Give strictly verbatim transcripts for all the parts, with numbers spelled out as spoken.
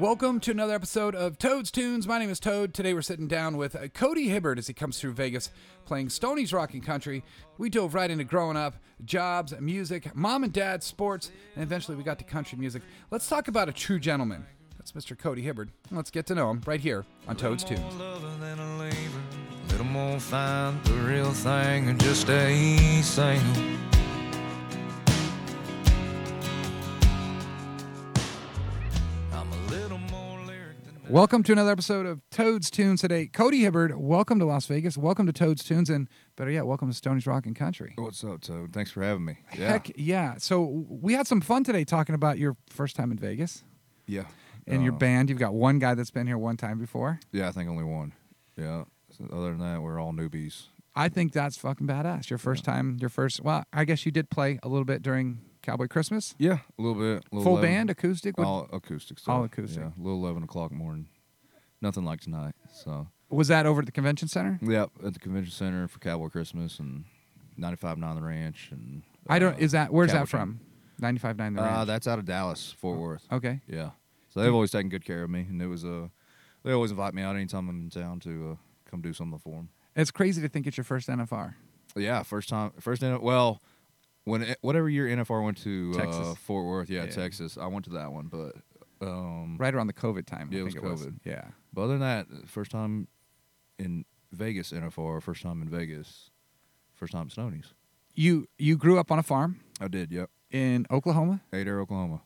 Welcome to another episode of Toad's Tunes. My name is Toad. Today we're sitting down with uh, Cody Hibbard as he comes through Vegas playing Stoney's Rockin' Country. We dove right into growing up, jobs, music, mom and dad, sports, and eventually we got to country music. Let's talk about a true gentleman. That's Mister Cody Hibbard. Let's get to know him right here on Toad's Tunes. A little more find the real thing and just stay single. Welcome to another episode of Toad's Tunes today. Cody Hibbard, welcome to Las Vegas. Welcome to Toad's Tunes, and better yet, welcome to Stoney's Rockin' Country. What's up, Toad? Thanks for having me. Yeah. Heck yeah. So we had some fun today talking about your first time in Vegas. Yeah. And uh, your band. You've got one guy that's been here one time before. Yeah, I think only one. Yeah. So other than that, we're all newbies. I think that's fucking badass. Your first yeah. time, your first, well, I guess you did play a little bit during Cowboy Christmas? Yeah, a little bit. A little Full eleven, band, acoustic? All acoustic stuff. All acoustic. Yeah, a little eleven o'clock morning. Nothing like tonight. So was that over at the convention center? Yeah, at the convention center for Cowboy Christmas and ninety-five point nine The Ranch. And uh, I don't. Is that where's Cowboy that from? ninety-five point nine The Ranch. Uh, that's out of Dallas, Fort Worth. Okay. Yeah. So they've always taken good care of me, and it was uh, they always invite me out anytime I'm in town to uh, come do something for them. It's crazy to think it's your first N F R. Yeah, first time, first N F R. Well, when it, whatever year N F R went to Texas. Uh, Fort Worth, yeah, yeah, Texas. I went to that one, but um, right around the COVID time. Yeah, I it was think COVID. It was. Yeah. But other than that, first time in Vegas N F R, first time in Vegas, first time at Stoney's. You you grew up on a farm? I did. Yep. In Oklahoma? Adair, Oklahoma.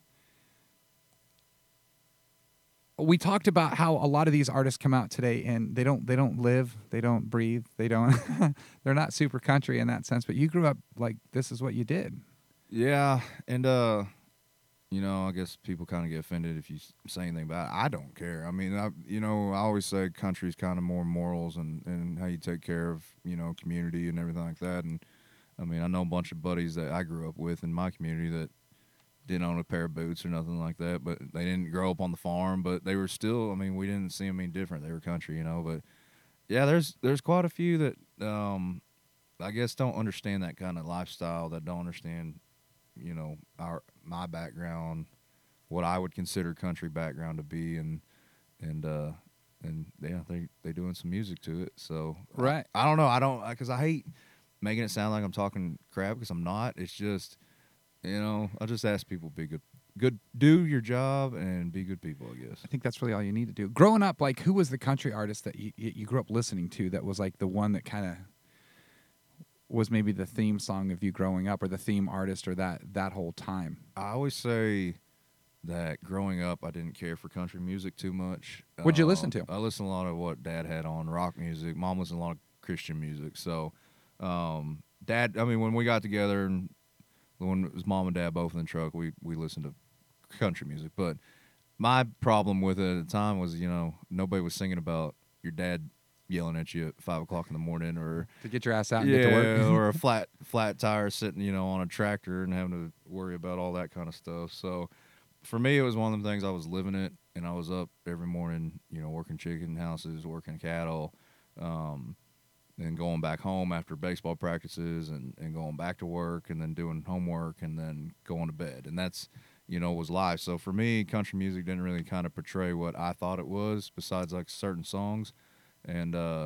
We talked about how a lot of these artists come out today and they don't they don't live, they don't breathe, they don't they're not super country in that sense, but you grew up like this is what you did. Yeah, and uh you know, I guess people kind of get offended if you say anything about it. I don't care. I mean, I you know, I always say country's kind of more morals and and how you take care of, you know, community and everything like that. And I mean, I know a bunch of buddies that I grew up with in my community that didn't own a pair of boots or nothing like that, but they didn't grow up on the farm, but they were still, I mean, we didn't see them any different. They were country, you know, but yeah, there's there's quite a few that um, I guess don't understand that kind of lifestyle, that don't understand, you know, our my background, what I would consider country background to be, and and uh, and yeah, they they doing some music to it. So right, I, I don't know, I don't because I hate making it sound like I'm talking crap because I'm not. It's just, you know, I just ask people to be good, good, do your job and be good people, I guess. I think that's really all you need to do. Growing up, like, who was the country artist that you, you grew up listening to that was like the one that kind of was maybe the theme song of you growing up, or the theme artist, or that that whole time? I always say that growing up, I didn't care for country music too much. What'd you uh, listen to? I listened to a lot of what Dad had on, rock music. Mom listened to a lot of Christian music. So, um, Dad, I mean, when we got together and when it was Mom and Dad both in the truck, we, we listened to country music. But my problem with it at the time was, you know, nobody was singing about your dad yelling at you at five o'clock in the morning, or to get your ass out and yeah, get to work, or a flat flat tire sitting, you know, on a tractor and having to worry about all that kind of stuff. So for me, it was one of them things. I was living it, and I was up every morning, you know, working chicken houses, working cattle, um, and going back home after baseball practices, and, and going back to work, and then doing homework, and then going to bed. And that's, you know, was life. So for me, country music didn't really kind of portray what I thought it was, besides like certain songs. And uh,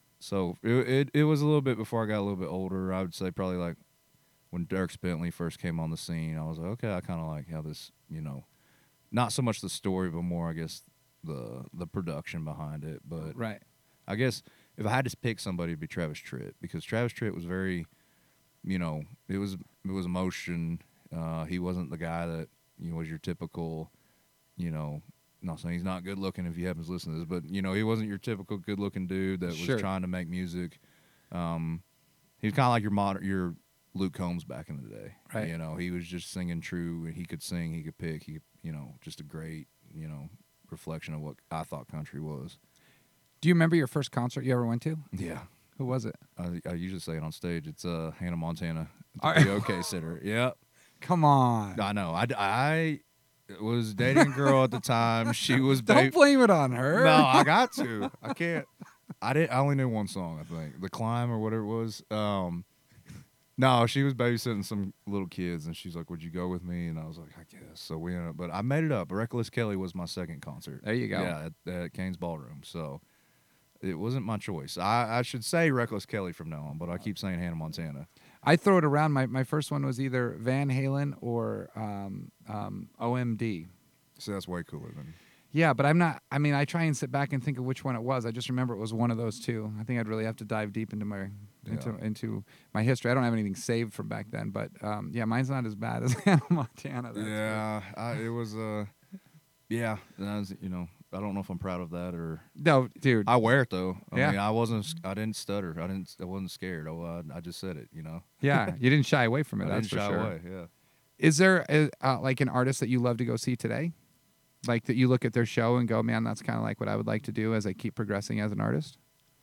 so it, it it was a little bit before I got a little bit older. I would say probably like when Dierks Bentley first came on the scene, I was like, okay, I kind of like how this, you know, not so much the story, but more, I guess, the the production behind it. But right. I guess if I had to pick somebody, it'd be Travis Tritt, because Travis Tritt was very, you know, it was it was emotion. Uh, he wasn't the guy that, you know, was your typical, you know, not saying he's not good looking if you happen to listen to this, but, you know, he wasn't your typical good looking dude that was sure. trying to make music. Um, he was kind of like your modern, your Luke Combs back in the day. Right. You know, he was just singing true, and he could sing, he could pick, he could, you know, just a great, you know, reflection of what I thought country was. Do you remember your first concert you ever went to? Yeah. Who was it? I, I usually say it on stage. It's uh, Hannah Montana All at the right. P O K Center. Yeah. Come on. I know. I, I was dating a girl at the time. She was. Don't ba- blame it on her. No, I got to. I can't. I didn't. I only knew one song. I think The Climb or whatever it was. Um, No, she was babysitting some little kids, and she's like, "Would you go with me?" And I was like, "I guess." So we ended up, but I made it up. Reckless Kelly was my second concert. There you go. Yeah, at, at Kane's Ballroom. So it wasn't my choice. I, I should say Reckless Kelly from now on, but I keep saying Hannah Montana. I throw it around. My, my first one was either Van Halen or um, um, O M D. So that's way cooler than. Yeah, but I'm not. I mean, I try and sit back and think of which one it was. I just remember it was one of those two. I think I'd really have to dive deep into my into Yeah. into my history. I don't have anything saved from back then, but um, yeah, mine's not as bad as Hannah Montana. That's Yeah, I, it was. Uh, yeah, that was, you know, I don't know if I'm proud of that or. No, dude. I wear it though. I Yeah. mean, I wasn't. I didn't stutter. I didn't. I wasn't scared. Oh, I, I just said it. You know. Yeah, you didn't shy away from it. I That's didn't for shy sure. away. Yeah. Is there a, uh, like an artist that you love to go see today? Like that you look at their show and go, man, that's kind of like what I would like to do as I keep progressing as an artist?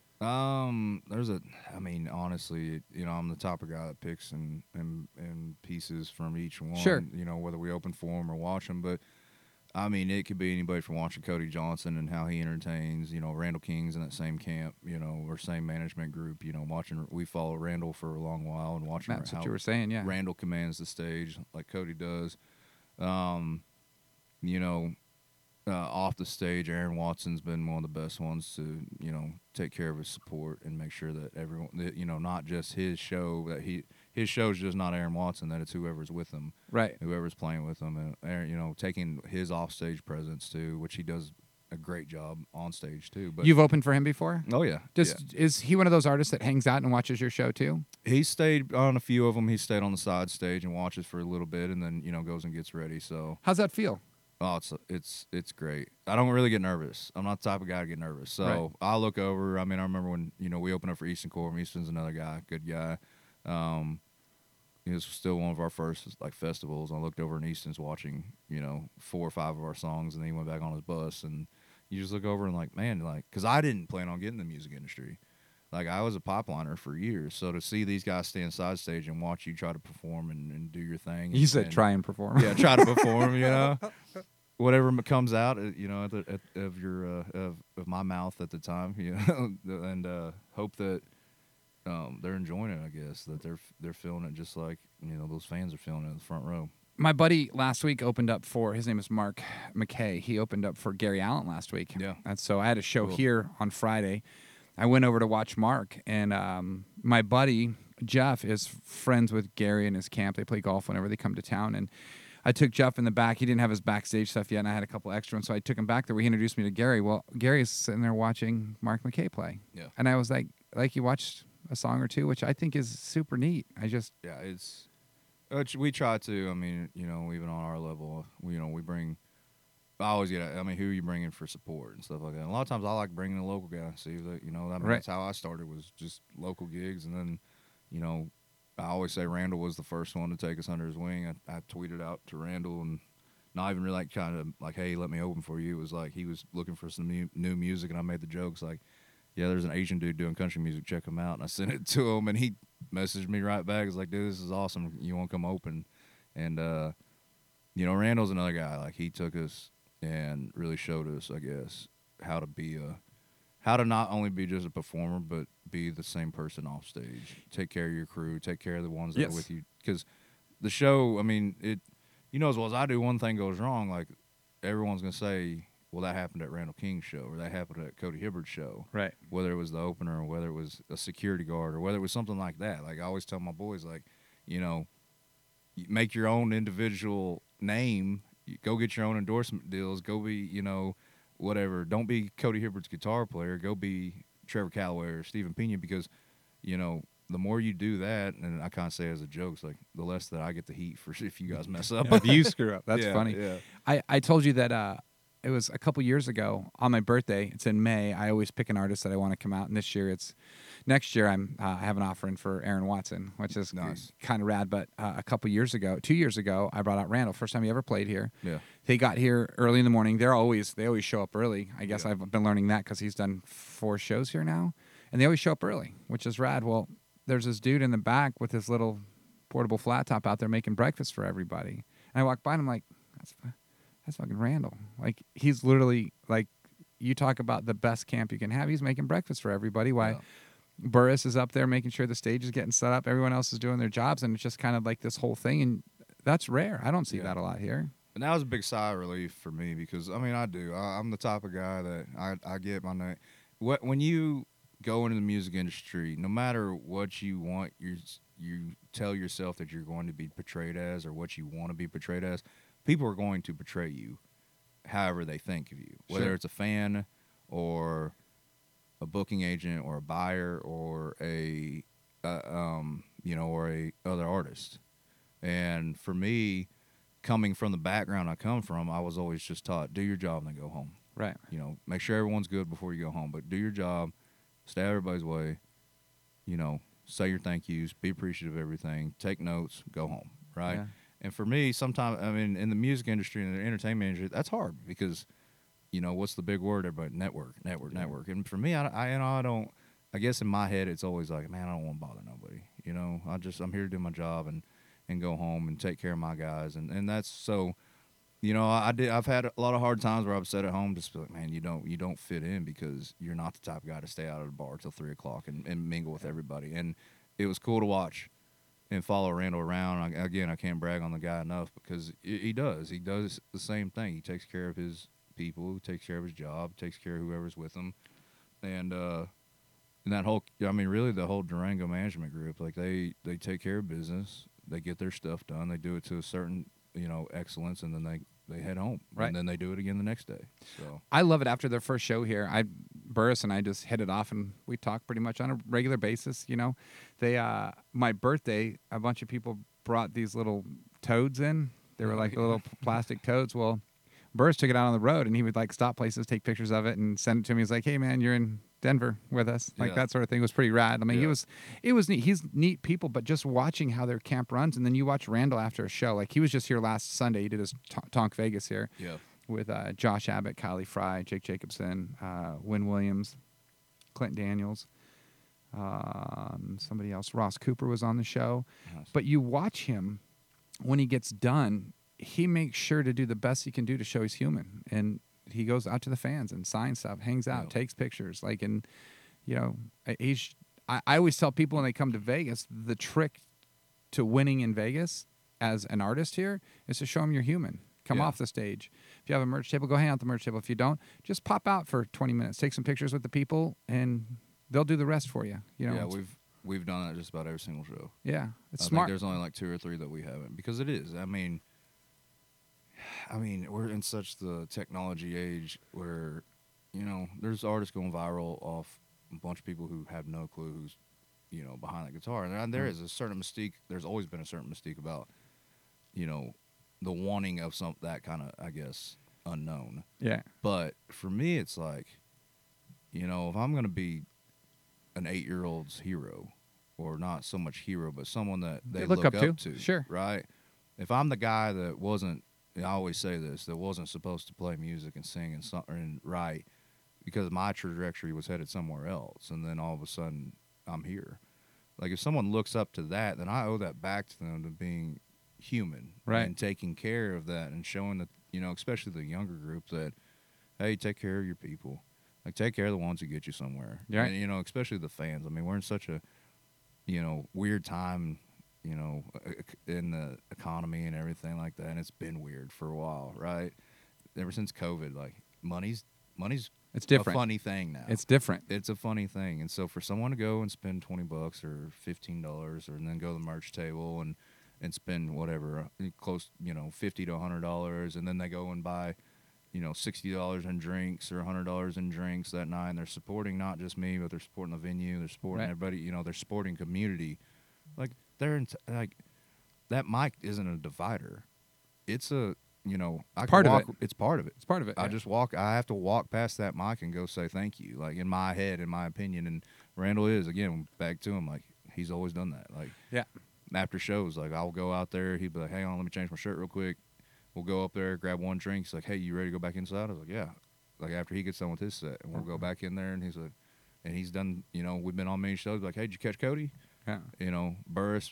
Um, there's a. I mean, honestly, you know, I'm the type of guy that picks and and and pieces from each one. Sure. You know, whether we open for them or watch them, but. I mean, it could be anybody from watching Cody Johnson and how he entertains, you know, Randall King's in that same camp, you know, or same management group, you know, watching, we follow Randall for a long while and watching That's how what you were saying, yeah. Randall commands the stage like Cody does. Um, you know, uh, off the stage, Aaron Watson's been one of the best ones to, you know, take care of his support and make sure that everyone, that, you know, not just his show, that he, his show's just not Aaron Watson, that it's whoever's with him. Right. Whoever's playing with him, and Aaron, you know, taking his offstage presence too, which he does a great job on stage too. But You've opened for him before? oh yeah, Just yeah. is he one of those artists that hangs out and watches your show too? He stayed on a few of them. He stayed on the side stage and watches for a little bit, and then you know goes and gets ready. So How's that feel? oh, it's it's it's great. I don't really get nervous. I'm not the type of guy to get nervous. So Right. I look over. I mean, I remember when you know we opened up for Easton Corbin. Easton's another guy, good guy. Um, It was still one of our first like festivals. I looked over and Easton's watching, you know, four or five of our songs, and then he went back on his bus. And you just look over and like, man, like, because I didn't plan on getting in the music industry. Like I was a pipeliner for years, so to see these guys stand side stage and watch you try to perform and, and do your thing. You and, said and, try and perform. yeah, try to perform. You know, whatever m- comes out, uh, you know, at the, at, of your uh, of of my mouth at the time, you know, and uh, hope that. Um, they're enjoying it, I guess. That they're they're feeling it just like you know those fans are feeling it in the front row. My buddy last week opened up for, his name is Mark McKay. He opened up for Gary Allen last week. Yeah. And so I had a show Cool. here on Friday. I went over to watch Mark, and um, my buddy Jeff is friends with Gary and his camp. They play golf whenever they come to town, and I took Jeff in the back. He didn't have his backstage stuff yet, and I had a couple extra ones, so I took him back there. He introduced me to Gary. Well, Gary's sitting there watching Mark McKay play. Yeah. And I was like, like you watched a song or two, which I think is super neat. I just, Yeah, it's which we try to. I mean, you know, even on our level, we, you know, we bring. I always get. I mean, who are you bringing for support and stuff like that? And a lot of times, I like bringing a local guy. See that you know, I mean, Right. that's how I started was just local gigs, and then, you know, I always say Randall was the first one to take us under his wing. I, I tweeted out to Randall and. Not even really like kind of like, hey, let me open for you. It was like he was looking for some new, new music, and I made the jokes like, yeah, there's an Asian dude doing country music. Check him out. And I sent it to him, and he messaged me right back. He's like, dude, this is awesome. You want to come open? And, uh, you know, Randall's another guy. Like, he took us and really showed us, I guess, how to be a, how to not only be just a performer, but be the same person off stage. Take care of your crew. Take care of the ones that Yes. are with you. Because the show, I mean, it, you know as well as I do, one thing goes wrong, like, everyone's going to say, well, that happened at Randall King's show, or that happened at Cody Hibbard's show. right. Whether it was the opener, or whether it was a security guard, or whether it was something like that. Like, I always tell my boys, like, you know, you make your own individual name. You go get your own endorsement deals. Go be, you know, whatever. Don't be Cody Hibbard's guitar player. Go be Trevor Calloway or Stephen Pena, because, you know, the more you do that, and I kind of say it as a joke, it's like the less that I get the heat for if you guys mess up. If you screw up, that's Yeah, funny. Yeah. I, I told you that uh, it was a couple years ago on my birthday. It's in May. I always pick an artist that I want to come out, and this year it's next year. I'm uh, I have an offer in for Aaron Watson, which is Nice. kind of rad. But uh, a couple years ago, two years ago, I brought out Randall. First time he ever played here. Yeah. They got here early in the morning. They're always they always show up early. I guess Yeah. I've been learning that because he's done four shows here now, and they always show up early, which is rad. Well, there's this dude in the back with his little portable flat top out there making breakfast for everybody. And I walk by and I'm like, that's fu- that's fucking Randall. Like, he's literally like, you talk about the best camp you can have. He's making breakfast for everybody. Why? Yeah. Burris is up there making sure the stage is getting set up. Everyone else is doing their jobs, and it's just kind of like this whole thing. And that's rare. I don't see Yeah. that a lot here. And that was a big sigh of relief for me because I mean I do. I, I'm the type of guy that I I get my name. What when you go into the music industry, no matter what you want, you you tell yourself that you're going to be portrayed as or what you want to be portrayed as. People are going to portray you, however they think of you, whether Sure. it's a fan or a booking agent or a buyer or a uh, um you know or a other artist. And for me, coming from the background I come from, I was always just taught, do your job and then go home. Right. You know, make sure everyone's good before you go home, but do your job, stay out of everybody's way, you know, say your thank yous, be appreciative of everything, take notes, go home, right? Yeah. And for me, sometimes, I mean, in the music industry and the entertainment industry, that's hard because, you know, what's the big word? Everybody, network, network, network. And for me, I, I, you know, I don't, I guess in my head, it's always like, man, I don't want to bother nobody. You know, I just, I'm here to do my job and, and go home and take care of my guys. And, and that's so, you know, I did, I've had a lot of hard times where I've sat at home just be like, man, you don't, you don't fit in because you're not the type of guy to stay out of the bar till three o'clock and, and mingle with everybody. And it was cool to watch and follow Randall around. I, again, I can't brag on the guy enough because he, he does, he does the same thing. He takes care of his people, takes care of his job, takes care of whoever's with him. And, uh, and that whole, I mean, really the whole Durango management group, like they, they take care of business. They get their stuff done. They do it to a certain, you know, excellence, and then they, they head home. Right. And then they do it again the next day. So I love it. After their first show here, I Burris and I just hit it off, and we talk pretty much on a regular basis. You know, they uh, my birthday, a bunch of people brought these little toads in. They were Oh, like yeah. little plastic toads. Well, Burris took it out on the road, and he would like stop places, take pictures of it, and send it to me. He's like, "Hey, man, you're in Denver with us." Like Yeah. that sort of thing was pretty rad. I mean, he Yeah. was, it was neat. He's neat people, but just watching how their camp runs, and then you watch Randall after a show. Like he was just here last Sunday. He did his t- Tonk Vegas here yeah, with uh, Josh Abbott, Kylie Fry, Jake Jacobson, uh, Wynn Williams, Clint Daniels, um, somebody else. Ross Cooper was on the show. Nice. But you watch him when he gets done, he makes sure to do the best he can do to show he's human. And he goes out to the fans and signs stuff, hangs out, Yeah. takes pictures. Like, and, you know, he's, I, I always tell people when they come to Vegas, the trick to winning in Vegas as an artist here is to show them you're human. Come Yeah. off the stage. If you have a merch table, go hang out at the merch table. If you don't, just pop out for twenty minutes, take some pictures with the people, and they'll do the rest for you. You know, yeah, it's- we've we've done that just about every single show. yeah, it's I smart. think there's only like two or three that we haven't because it is. I mean, I mean, we're in such the technology age where, you know, there's artists going viral off a bunch of people who have no clue who's, you know, behind the guitar. And there is a certain mystique. There's always been a certain mystique about, you know, the wanting of some that kind of, I guess, unknown. Yeah, But for me, it's like, you know, if I'm going to be an eight-year-old's hero, or not so much hero, but someone that they They look, look up up, to. to, Sure. right? If I'm the guy that wasn't, I always say this, that wasn't supposed to play music and sing and, so, and write because my trajectory was headed somewhere else, and then all of a sudden I'm here. Like if someone looks up to that, then I owe that back to them to being human, Right. and taking care of that and showing that, you know, especially the younger group that, hey, take care of your people. Like, take care of the ones who get you somewhere. Yeah. And, you know, especially the fans. I mean, we're in such a, you know, weird time, you know, in the economy and everything like that. And it's been weird for a while, right? Ever since COVID, like, money's money's it's different. a funny thing now. It's different. It's a funny thing. And so for someone to go and spend twenty bucks or fifteen dollars, or and then go to the merch table and, and spend whatever, uh, close, you know, fifty to a hundred dollars, and then they go and buy, you know, sixty dollars in drinks or a hundred dollars in drinks that night, and they're supporting not just me, but they're supporting the venue, they're supporting Right. everybody, you know, they're supporting community. Like, they're in, like, that mic isn't a divider. It's a, you know, I can part of walk, it. It's part of it. It's part of it. I yeah. just walk. I have to walk past that mic and go say thank you. Like, in my head, in my opinion, and Randall is, again, back to him. Like, he's always done that. Like, Yeah. after shows, like, I'll go out there. He'd be like, "Hang on, let me change my shirt real quick." We'll go up there, grab one drink. He's like, "Hey, you ready to go back inside?" I was like, "Yeah." Like, after he gets done with his set, and we'll go back in there, and he's like, and he's done. You know, we've been on many shows. Like, "Hey, did you catch Cody?" Yeah. You know, Burris.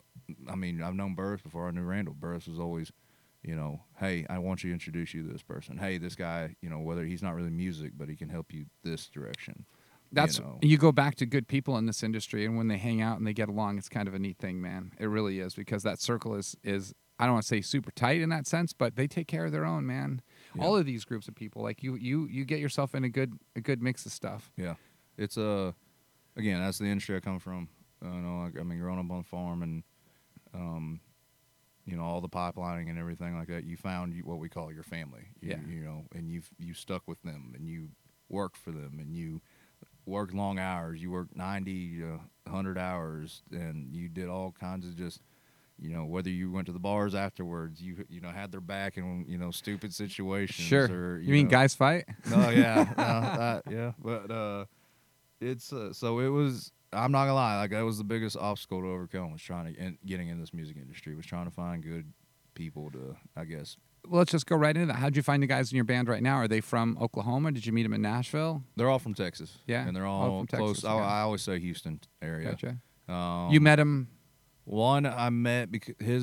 I mean, I've known Burris before I knew Randall. Burris was always, you know, "Hey, I want you to introduce you to this person. Hey, this guy, you know, whether he's not really music, but he can help you this direction." That's you know. you go back to good people in this industry, and when they hang out and they get along, it's kind of a neat thing, man. It really is, because that circle is is I don't want to say super tight in that sense, but they take care of their own, man. Yeah. All of these groups of people, like you, you, you get yourself in a good a good mix of stuff. Yeah, it's a uh, again, that's the industry I come from. Uh, you know, I, I mean, growing up on the farm and um, you know, all the pipelining and everything like that. You found you, what we call your family. You, Yeah. you know, and you've you stuck with them and you worked for them and you worked long hours. You worked ninety, uh, one hundred hours, and you did all kinds of just, you know, whether you went to the bars afterwards, you you know had their back in, you know, stupid situations. Sure. Or, You, you mean know, guys fight? No, yeah, no, that, yeah, but uh, it's uh, so it was. I'm not gonna lie, like that was the biggest obstacle to overcome, was trying to in, getting in this music industry, was trying to find good people to, I guess. Well, let's just go right into that. How'd you find the guys in your band right now? Are they from Oklahoma? Did you meet them in Nashville? They're all from Texas. Yeah, and they're all all from close. Texas, I, okay. I always say Houston area. Gotcha. Um, You met him. One I met because his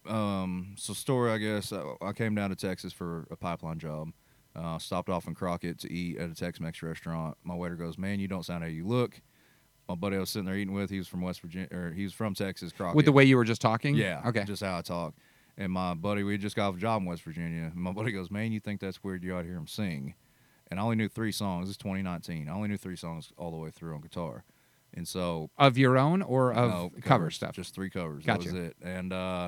um so story I guess I, I came down to Texas for a pipeline job. Uh, stopped off in Crockett to eat at a Tex-Mex restaurant. My waiter goes, "Man, you don't sound how you look." My buddy I was sitting there eating with, he was from West Virginia, or he was from Texas, Crockett. With the way you were just talking? Yeah. Okay. Just how I talk. And my buddy, we just got off a job in West Virginia. And my buddy goes, "Man, you think that's weird? You ought to hear him sing." And I only knew three songs. This is twenty nineteen. I only knew three songs all the way through on guitar. And so Of your own or of no, cover covers, stuff? Just three covers. Gotcha. That was it. And uh,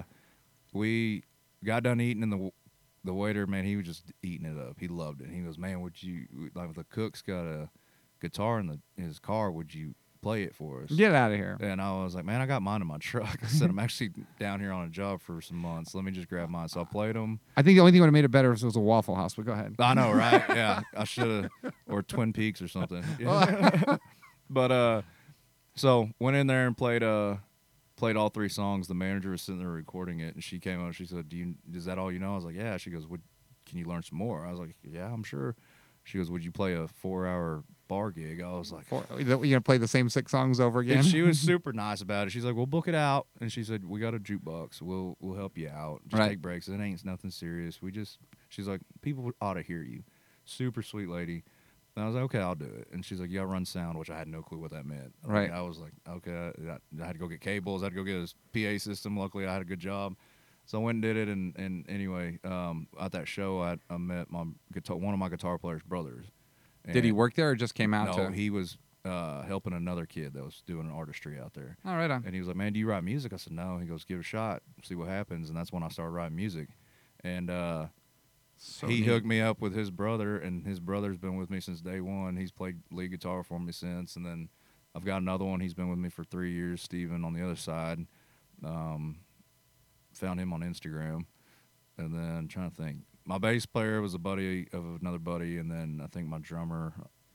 we got done eating, and the the waiter, man, he was just eating it up. He loved it. He goes, "Man, would you, like, the cook's got a guitar in the in his car, would you play it for us?" Get out of here. And I was like, "Man, I got mine in my truck." I said, "I'm actually down here on a job for some months. Let me just grab mine." So I played them. I think the only thing that would have made it better was it was a Waffle House, but go ahead. I know, right? Yeah, I should have, or Twin Peaks or something. Yeah. But uh, so went in there and played uh, played all three songs. The manager was sitting there recording it, and she came out and she said, "Do you is that all you know?" I was like, "Yeah." She goes, "Would can you learn some more?" I was like, "Yeah, I'm sure." She goes, "Would you play a four-hour bar gig?" I was like, Four, you're going to play the same six songs over again? and she was super nice about it. She's like, "We'll book it out," and she said, "We got a jukebox. We'll we'll help you out. Just Right. take breaks. It ain't nothing serious. We just." She's like, "People ought to hear you." Super sweet lady. And I was like, "Okay, I'll do it." And she's like, "You got to run sound," which I had no clue what that meant. Right. Like, I was like, "Okay." I, I had to go get cables. I had to go get a P A system. Luckily, I had a good job. So I went and did it. And, and anyway, um, at that show, I, I met my guitar, one of my guitar player's brothers. Did he And- work there or just came out No, to? he was uh, helping another kid that was doing artistry out there. Oh, right on. And he was like, "Man, do you write music?" I said, "No." He goes, "Give it a shot, see what happens." And that's when I started writing music. And uh, So he neat. hooked me up with his brother, and his brother's been with me since day one. He's played lead guitar for me since. And then I've got another one. He's been with me for three years, Steven, on the other side. Um, found him on Instagram. And then I'm trying to think. My bass player was a buddy of another buddy, and then I think my drummer,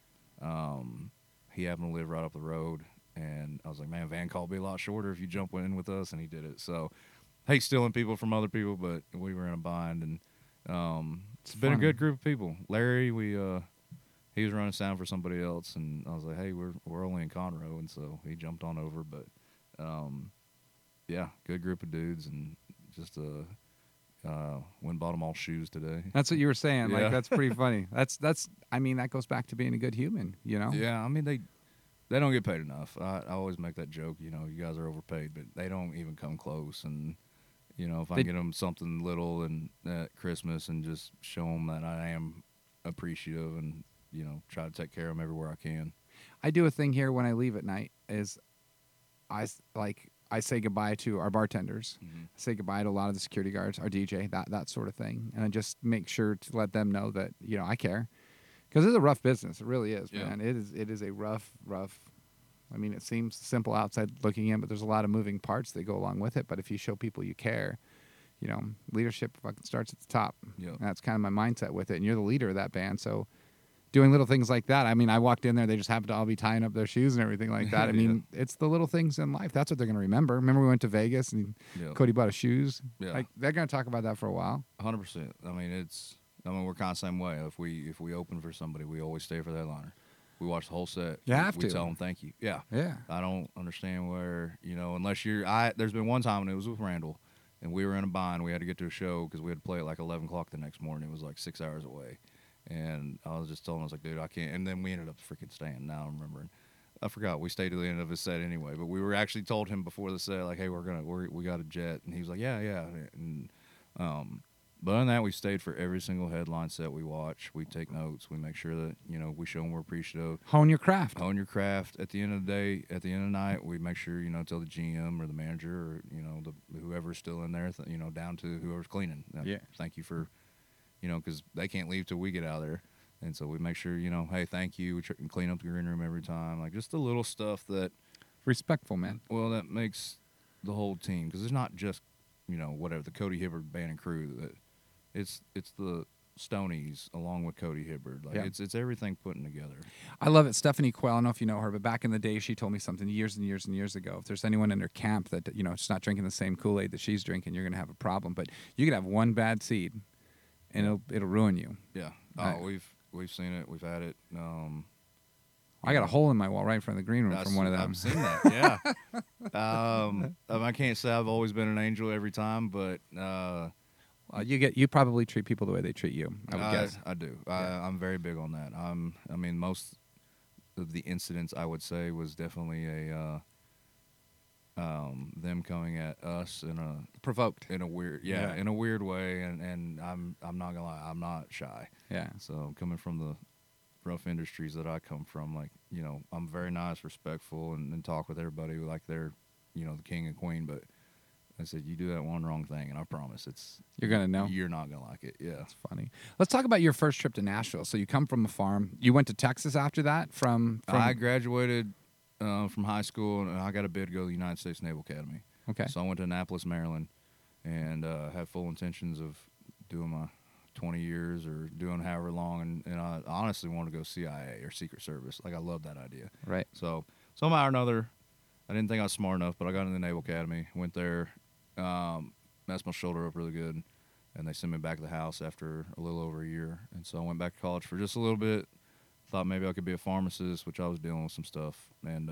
um, he happened to live right up the road. And I was like, "Man, van call will be a lot shorter if you jump in with us," and he did it. So, hate stealing people from other people, but we were in a bind, and um, it's been fun. a good group of people. Larry, we uh, he was running sound for somebody else, and I was like, "Hey, we're we're only in Conroe," and so he jumped on over. But um, yeah, good group of dudes, and just uh, uh, went and bought them all shoes today. That's what you were saying. Yeah. Like, that's pretty funny. That's, that's, I mean, that goes back to being a good human, you know? Yeah, I mean they they don't get paid enough. I, I always make that joke. You know, you guys are overpaid, but they don't even come close. And you know, if I They- get them something little and at Christmas and just show them that I am appreciative and you know try to take care of them everywhere I can. I do a thing here when I leave at night is I, s- like, I say goodbye to our bartenders. Mm-hmm. I say goodbye to a lot of the security guards, our D J, that that sort of thing. And I just make sure to let them know that, you know, I care. Because it's a rough business. It really is, Yeah. man. It is it is a rough, rough. I mean, it seems simple outside looking in, but there's a lot of moving parts that go along with it. But if you show people you care, you know, leadership fucking starts at the top. Yeah. And that's kind of my mindset with it. And you're the leader of that band, so doing little things like that. I mean, I walked in there, they just happened to all be tying up their shoes and everything like that. I mean, it's the little things in life. That's what they're going to remember. Remember we went to Vegas and Yeah. Cody bought his shoes? Yeah. Like, they're going to talk about that for a while. hundred percent. I mean, it's. I mean, we're kind of the same way. If we if we open for somebody, we always stay for the headliner. We watch the whole set. You we, have we to. tell them thank you. Yeah. Yeah. I don't understand where you know unless you're. I there's been one time when it was with Randall, and we were in a bind. We had to get to a show because we had to play at like eleven o'clock the next morning. It was like six hours away, And I was just telling him, I was like, dude, I can't. And then we ended up freaking staying. Now I'm remembering. I forgot we stayed to the end of his set anyway, but we were actually told him before the set, like, hey, we're gonna we're, we got a jet, and he was like, yeah, yeah. And um, but other than that, we stayed for every single headline set we watch. We take notes. We make sure that you know we show them we're appreciative. Hone your craft. Hone your craft. At the end of the day, at the end of the night, we make sure you know tell the G M or the manager or you know the whoever's still in there, th- you know down to whoever's cleaning. Uh, Yeah. Thank you for, you know, because they can't leave till we get out of there. And so we make sure, you know, hey, thank you. We tr- can clean up the green room every time. Like just the little stuff that, Respectful, man. well, that makes the whole team. Because it's not just, you know, whatever, the Cody Hibbard band and crew. That It's it's the Stonies along with Cody Hibbard. Like Yeah. it's it's everything putting together. I love it. Stephanie Quell, I don't know if you know her, but back in the day, she told me something years and years and years ago. If there's anyone in her camp that, you know, it's not drinking the same Kool-Aid that she's drinking, you're going to have a problem. But you could have one bad seed, and it'll, it'll ruin you. Yeah. Right. Oh, we've we've seen it. We've had it. Um, I got a hole in my wall right in front of the green room That's- from one of them. I've seen that. Yeah. um, um, I can't say I've always been an angel every time, but uh, Uh, you get you probably treat people the way they treat you, I would I, guess. I do. Yeah. I, I'm very big on that. I'm. I mean, most of the incidents I would say was definitely a uh, um, them coming at us in a Provoked. in a weird yeah, Yeah. in a weird way, and, and I'm I'm not gonna lie, I'm not shy. Yeah. So coming from the rough industries that I come from, like you know, I'm very nice, respectful, and, and talk with everybody like they're you know the king and queen. But I said, you do that one wrong thing, and I promise it's You're going to know. you're not gonna like it. Yeah. That's funny. Let's talk about your first trip to Nashville. So you come from a farm. You went to Texas after that from, from I graduated uh, from high school, and I got a bid to go to the United States Naval Academy. Okay. So I went to Annapolis, Maryland, and uh, had full intentions of doing my twenty years or doing however long. And, and I honestly wanted to go C I A or Secret Service. Like, I love that idea. Right. So somehow or another, I didn't think I was smart enough, but I got into the Naval Academy, went there, um, messed my shoulder up really good, and they sent me back to the house after a little over a year. And so I went back to college for just a little bit. Thought maybe I could be a pharmacist, which I was dealing with some stuff. And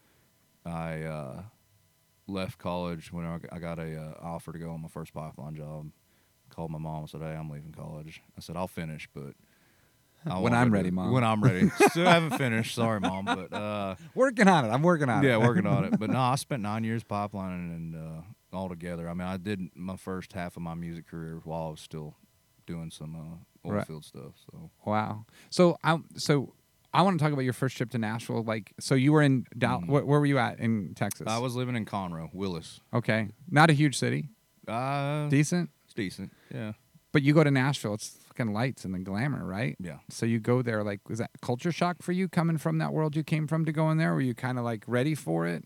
uh, I uh, left college when I I got a uh, offer to go on my first pipeline job. Called my mom and said, hey, I'm leaving college. I said, I'll finish, but I When won't I'm go ready, do- Mom. When I'm ready. Still haven't finished. Sorry, Mom. But uh, Working on it. I'm working on yeah, it. working on it. But no, I spent nine years pipelining and uh, all together. I mean, I did my first half of my music career while I was still doing some uh, oil Right. field stuff. So Wow. So I so I want to talk about your first trip to Nashville. Like, so you were in Dallas. Mhm. Where, where were you at in Texas? I was living in Conroe, Willis. Okay. Not a huge city. Uh, Decent. it's decent. Yeah. But you go to Nashville, it's fucking lights and the glamour, right? Yeah. So you go there, like, was that culture shock for you coming from that world you came from to go in there? Were you kind of like ready for it?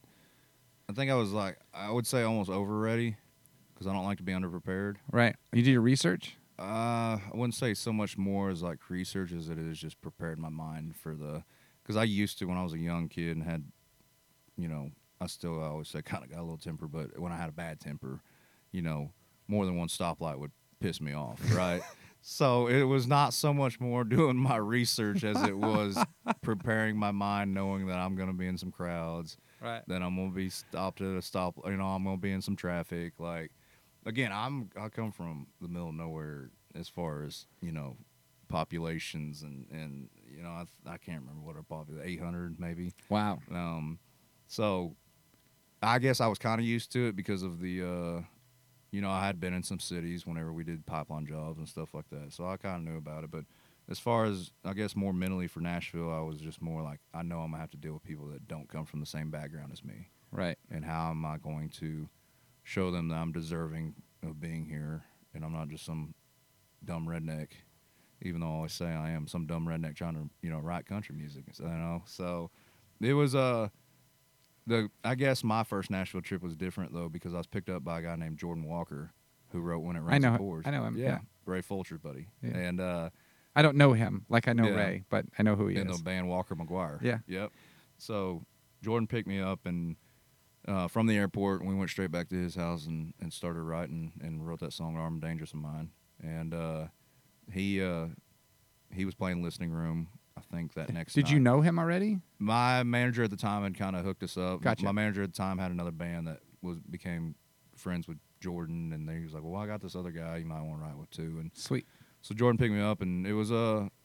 I think I was like, I would say almost over ready because I don't like to be underprepared. Right. You did your research? Uh, I wouldn't say so much more as like research as it is just prepared my mind for the, because I used to when I was a young kid and had, you know, I still I always say kind of got a little temper, but when I had a bad temper, you know, more than one stoplight would piss me off, right? So it was not so much more doing my research as it was preparing my mind, knowing that I'm going to be in some crowds, Right. that I'm going to be stopped at a stop, you know, I'm going to be in some traffic. Like, again, I'm I come from the middle of nowhere as far as, you know, populations and, and you know, I, I can't remember what our population, eight hundred maybe. Wow. Um, so I guess I was kind of used to it because of the, uh, you know, I had been in some cities whenever we did pipeline jobs and stuff like that. So I kind of knew about it. But as far as, I guess, more mentally for Nashville, I was just more like, I know I'm going to have to deal with people that don't come from the same background as me. Right. And how am I going to show them that I'm deserving of being here and I'm not just some dumb redneck, even though I always say I am some dumb redneck trying to, you know, write country music, you know. So it was uh the I guess my first Nashville trip was different though because I was picked up by a guy named Jordan Walker who wrote When It Rains I know- It Pours. I know him, Yeah, yeah. Ray Fulcher's buddy. Yeah. And uh I don't know him like I know Yeah. Ray, but I know who he in is. the band Walker McGuire. Yeah. Yep. So Jordan picked me up and uh, from the airport, and we went straight back to his house and, and started writing and wrote that song "Armed and Dangerous" of mine. And uh, he uh, he was playing listening room. I think that next. Did you night. know him already? My manager at the time had kind of hooked us up. Gotcha. My manager at the time had another band that was became friends with Jordan, and he was like, "Well, I got this other guy you might want to write with too." And Sweet. so Jordan picked me up, and it was a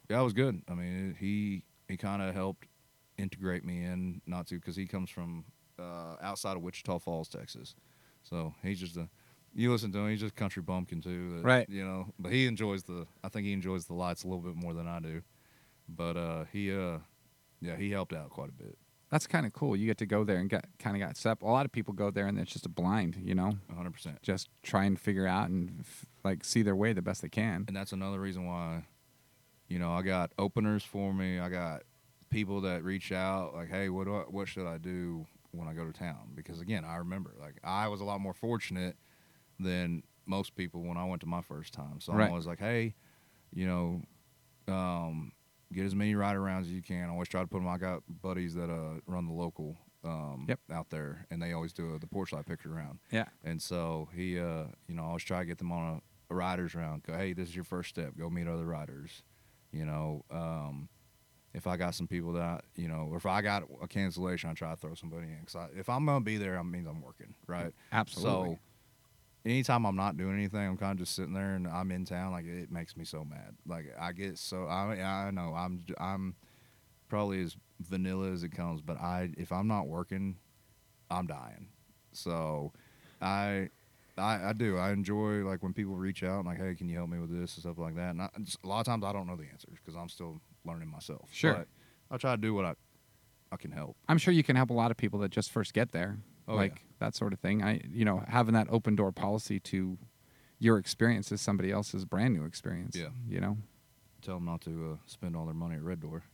Yeah, it was good. I mean, it, he he kind of helped integrate me in, not to, because he comes from uh, outside of Wichita Falls, Texas. So he's just a, you listen to him, he's just a country bumpkin too. That, Right. You know, but he enjoys the, I think he enjoys the lights a little bit more than I do. But uh, he, uh, yeah, he helped out quite a bit. That's kind of cool. You get to go there and get kind of got set up. A lot of people go there and it's just a blind, you know, one hundred percent. just try and figure out and f- like see their way the best they can. And that's another reason why, you know, I got openers for me. I got people that reach out like, hey, what do I, what should I do when I go to town? Because again, I remember like I was a lot more fortunate than most people when I went to my first time. So Right. I was like, hey, you know, um, get as many ride arounds as you can. I always try to put them. I got buddies that uh, run the local um, Yep. out there, and they always do a, the porch light picture round. Yeah. And so he, uh, you know, I always try to get them on a, a rider's round. Go, hey, this is your first step. Go meet other riders. You know, um, if I got some people that, I, you know, or if I got a cancellation, I try to throw somebody in. Because if I'm going to be there, that means I'm working, right? Absolutely. So anytime I'm not doing anything, I'm kind of just sitting there and I'm in town. Like it makes me so mad. Like I get so I I know I'm I'm probably as vanilla as it comes, but I if I'm not working, I'm dying. So I I, I do. I enjoy like when people reach out and like, hey, can you help me with this and stuff like that. And I, just, a lot of times I don't know the answers because I'm still learning myself. Sure. But I try to do what I I can help. I'm sure you can help a lot of people that just first get there. Oh, like yeah. that sort of thing. I, you know, having that open door policy to your experience is somebody else's brand new experience. Yeah. You know, Tell them not to uh, spend all their money at Red Door.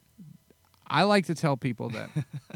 I like to tell people that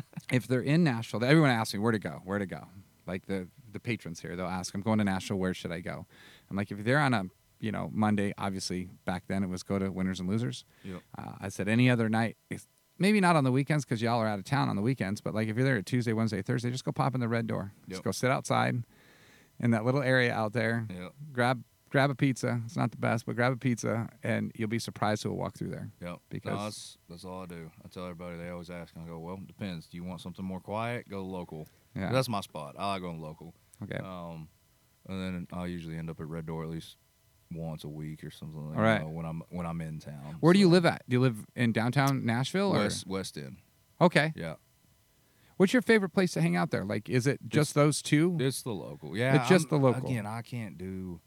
if they're in Nashville, that everyone asks me where to go, where to go. Like the the patrons here, they'll ask, I'm going to Nashville, where should I go? I'm like, if you're there on a, you know, Monday, obviously back then it was go to Winners and Losers. Yep. Uh, I said any other night, it's, maybe not on the weekends because y'all are out of town on the weekends, but like if you're there at Tuesday, Wednesday, Thursday, just go pop in the Red Door. Just Yep. go sit outside in that little area out there. Yep. Grab grab a pizza. It's not the best, but grab a pizza, and you'll be surprised who will walk through there. Yep. Because- No, that's that's all I do. I tell everybody, they always ask, and I go, well, it depends. Do you want something more quiet? Go local. Yeah. That's my spot. I like going local. Okay. Um, and then I usually end up at Red Door at least once a week or something like All right. that when I'm when I'm in town. Where do you So, live at? Do you live in downtown Nashville? Or? West West End. Okay. Yeah. What's your favorite place to hang out there? Like, is it just It's- those two? It's the local. Yeah. It's just I'm- the local. Again, I can't do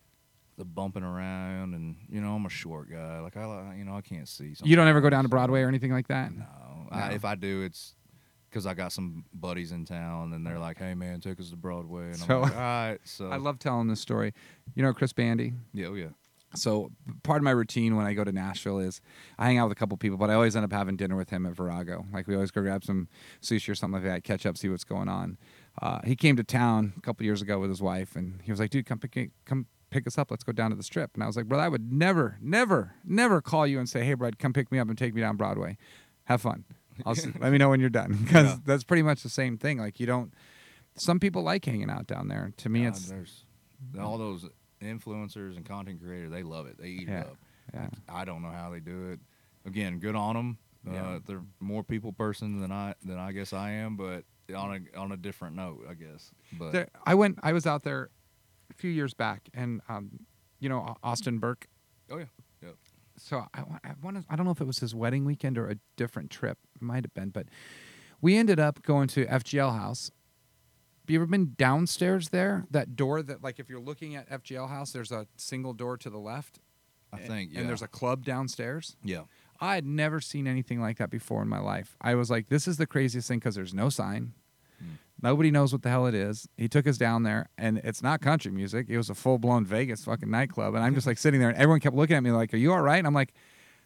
the bumping around, and you know I'm a short guy. Like I, li- you know, I can't see. You don't ever go sometimes. down to Broadway or anything like that? No. I, No. if I do, it's because I got some buddies in town, and they're like, "Hey, man, take us to Broadway," and So- I'm like, "All right." So I love telling this story. You know Chris Bandy? Yeah, oh yeah. So part of my routine when I go to Nashville is I hang out with a couple people, but I always end up having dinner with him at Virago. Like we always go grab some sushi or something like that, catch up, see what's going on. Uh, he came to town a couple years ago with his wife, and he was like, "Dude, come pick come pick us up. Let's go down to the Strip." And I was like, "Brother, I would never, never, never call you and say, 'Hey, bud, come pick me up and take me down Broadway. Have fun. I'll s- let me know when you're done,' because Yeah. that's pretty much the same thing. Like you don't. Some people like hanging out down there. To me, God, it's there's all those influencers and content creators. They love it. They eat Yeah, it up. yeah. I don't know how they do it. Again, good on them. Uh, Yeah. They're more people person than I than I guess I am, but on a on a different note, I guess. But There, I went. I was out there a few years back, and um, you know Au- Austin Burke. oh yeah, yep. So I, wa- I want to. I don't know if it was his wedding weekend or a different trip. It might have been, but we ended up going to F G L House. Have you ever been downstairs there? That door that, like, if you're looking at F G L House, there's a single door to the left. I a- think yeah. And there's a club downstairs. yeah. I had never seen anything like that before in my life. I was like, this is the craziest thing because there's no sign. Mm. Nobody knows what the hell it is. He took us down there, and it's not country music. It was a full-blown Vegas fucking nightclub. And I'm just like sitting there, and everyone kept looking at me like, are you all right? And I'm like,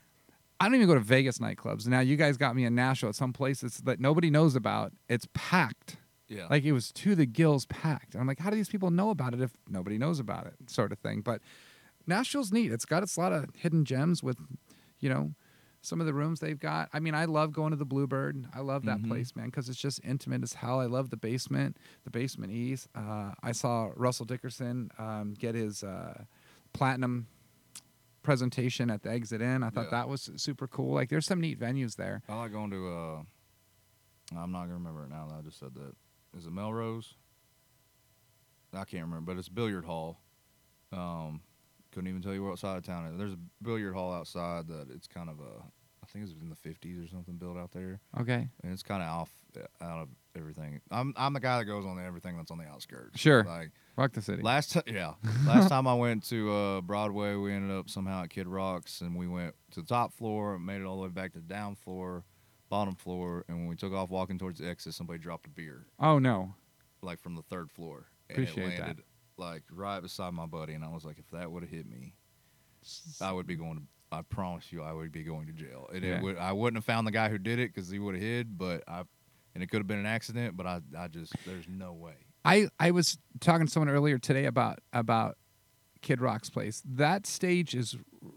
I don't even go to Vegas nightclubs. Now you guys got me in Nashville at some places that nobody knows about. It's packed. Yeah. Like it was to the gills packed. And I'm like, how do these people know about it if nobody knows about it, sort of thing. But Nashville's neat. It's got its lot of hidden gems with, you know, some of the rooms they've got. I mean, I love going to the Bluebird. I love that Mhm. place, man, because it's just intimate as hell. I love the basement, the basement ease. Uh, I saw Russell Dickerson um, get his uh, platinum presentation at the Exit Inn. I thought Yeah. that was super cool. Like, there's some neat venues there. I like going to. Uh, I'm not gonna remember it now. That I just said that. Is it Melrose? I can't remember, but it's billiard hall. Um, couldn't even tell you what side of town it is. There's a billiard hall outside that it's kind of a, I think it was in the fifties or something built out there. Okay. And it's kind of off out of everything. I'm I'm the guy that goes on everything that's on the outskirts. Sure. Like Fuck the city. last time, yeah. Last time I went to uh, Broadway, we ended up somehow at Kid Rock's, and we went to the top floor, made it all the way back to the down floor, bottom floor, and when we took off walking towards the exit, somebody dropped a beer, Oh, no. like from the third floor, and Appreciate it that. landed like right beside my buddy, and I was like, if that would have hit me, I would be going to. I promise you, I would be going to jail. And Yeah. it would, I wouldn't have found the guy who did it because he would have hid, but I, and it could have been an accident, but I, I just, there's no way. I, I was talking to someone earlier today about about Kid Rock's place. That stage is,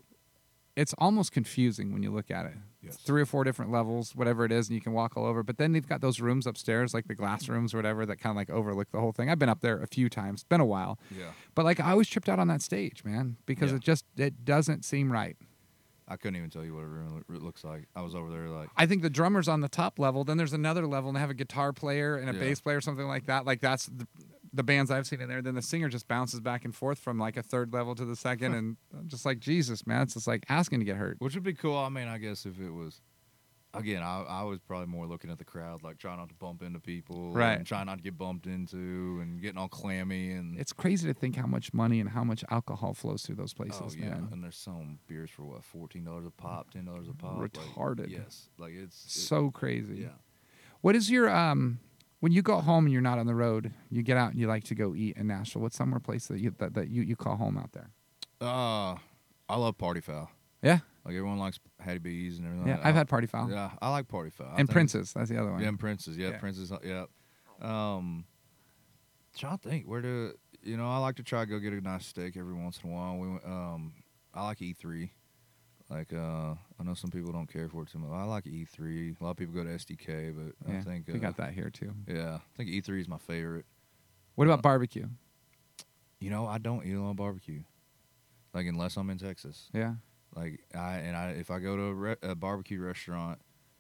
it's almost confusing when you look at it. Yes. It's three or four different levels, whatever it is, and you can walk all over. But then they've got those rooms upstairs, like the glass rooms or whatever, that kind of like overlook the whole thing. I've been up there a few times. It's been a while. Yeah. But like I was tripped out on that stage, man, because Yeah. it just it doesn't seem right. I couldn't even tell you what a room loo- looks like. I was over there like, I think the drummer's on the top level. Then there's another level, and they have a guitar player and a Yeah. bass player, or something like that. Like that's the, the bands I've seen in there. Then the singer just bounces back and forth from like a third level to the second, and I'm just like Jesus, man, it's just like asking to get hurt. which would be cool. I mean, I guess if it was, again, I, I was probably more looking at the crowd, like trying not to bump into people, Right. And trying not to get bumped into, and getting all clammy, and It's crazy to think how much money and how much alcohol flows through those places, oh yeah, man. and there's some beers for what, fourteen dollars a pop, ten dollars a pop, like, Retarded. yes, like it's it- So crazy. yeah. What is your um? When you go home and you're not on the road, you get out and you like to go eat in Nashville. What's somewhere place that you that, that you, you call home out there? Uh, I love Party Foul. Yeah, Like everyone likes Hattie B's and everything. yeah. like I've that. had Party Foul. Yeah, I like Party Foul. I And think- Prince's. That's the other one. Yeah, and Prince's. Yeah, Yeah. Prince's. Yeah. Um, trying to think where to. You know, I like to try to go get a nice steak every once in a while. We went, um, I like E three. Like uh, I know some people don't care for it too much. I like E three. A lot of people go to S D K, but Yeah, I think uh, we got that here too. Yeah, I think E three is my favorite. What about Uh, barbecue? You know, I don't eat a lot of barbecue. Like unless I'm in Texas. Yeah. Like I and I, if I go to a, re- a barbecue restaurant,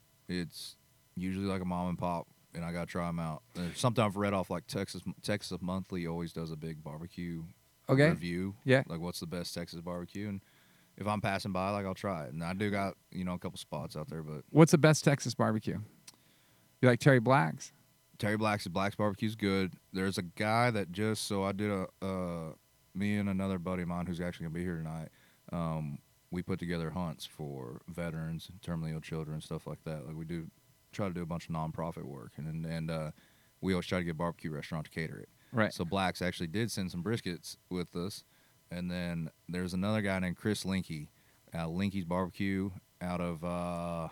it's usually like a mom and pop, and I gotta try them out. There's something I've read off like Texas Texas Monthly always does a big barbecue Okay. review. Yeah. Like what's the best Texas barbecue, and if I'm passing by, like I'll try it. And I do got you know a couple spots out there, but What's the best Texas barbecue? You like Terry Black's? Terry Black's Black's barbecue's good. There's a guy that just so I did a uh, me and another buddy of mine who's actually gonna be here tonight. Um, we put together hunts for veterans and terminally ill children and stuff like that. Like we do try to do a bunch of nonprofit work, and and, and uh, we always try to get a barbecue restaurant to cater it. Right. So Blacks actually did send some briskets with us, and then there's another guy named Chris Linky, out of Linky's Barbecue out of uh,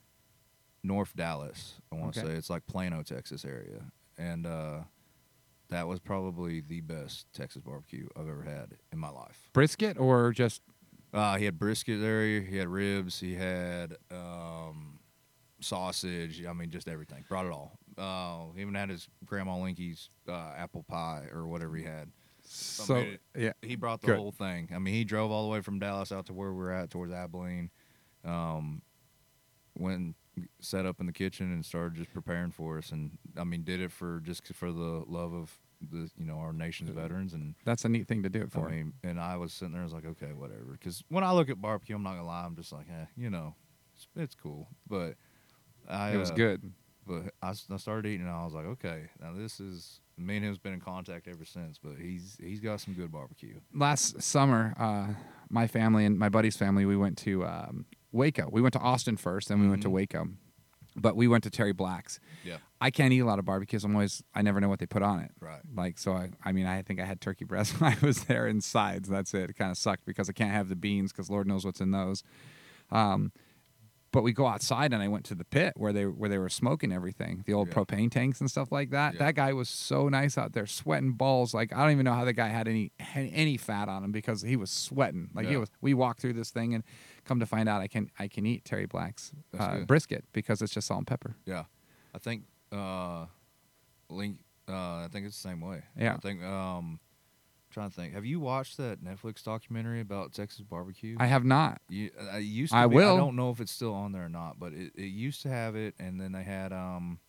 North Dallas. I want to Okay. say it's like Plano, Texas area, and uh, that was probably the best Texas barbecue I've ever had in my life. Brisket or just Uh, he had brisket there. He had ribs. He had um, sausage. I mean, just everything. Brought it all. Uh, he even had his grandma Linky's uh, apple pie or whatever he had. so? made it- Yeah. He brought the Good. whole thing. I mean, he drove all the way from Dallas out to where we're at, towards Abilene. Um, went and set up in the kitchen and started just preparing for us. And I mean, did it for just for the love of the you know our nation's veterans. And That's a neat thing to do it for. I mean, and I was sitting there, I was like, okay, whatever. Because when I look at barbecue, I'm not gonna lie, I'm just like, eh, you know, it's, it's cool. But I it was uh, good. But I, s- I started eating, and I was like, okay, now this is me and him's been in contact ever since. But he's he's got some good barbecue. Last summer, uh, my family and my buddy's family, we went to um, Waco. We went to Austin first, then we went to Mhm. Waco. But we went to Terry Black's. Yeah, I can't eat a lot of barbecues. I'm always, I never know what they put on it. right. Like, so I, I mean, I think I had turkey breast when I was there and sides. That's it. It kind of sucked because I can't have the beans because Lord knows what's in those. Um, but we go outside and I went to the pit where they where they were smoking everything, the old Yeah. propane tanks and stuff like that. Yeah. That guy was so nice out there, sweating balls. Like I don't even know how the guy had any any fat on him because he was sweating. Like he Yeah. was. We walked through this thing and come to find out I can I can eat Terry Black's That's uh, good. brisket because it's just salt and pepper. Yeah, I think uh, Link. Uh, I think it's the same way. Yeah. I think. Um, trying to think. Have you watched that Netflix documentary about Texas barbecue? I have not. You, uh, it used to I be, will. I don't know if it's still on there or not, but it, it used to have it, and then they had um.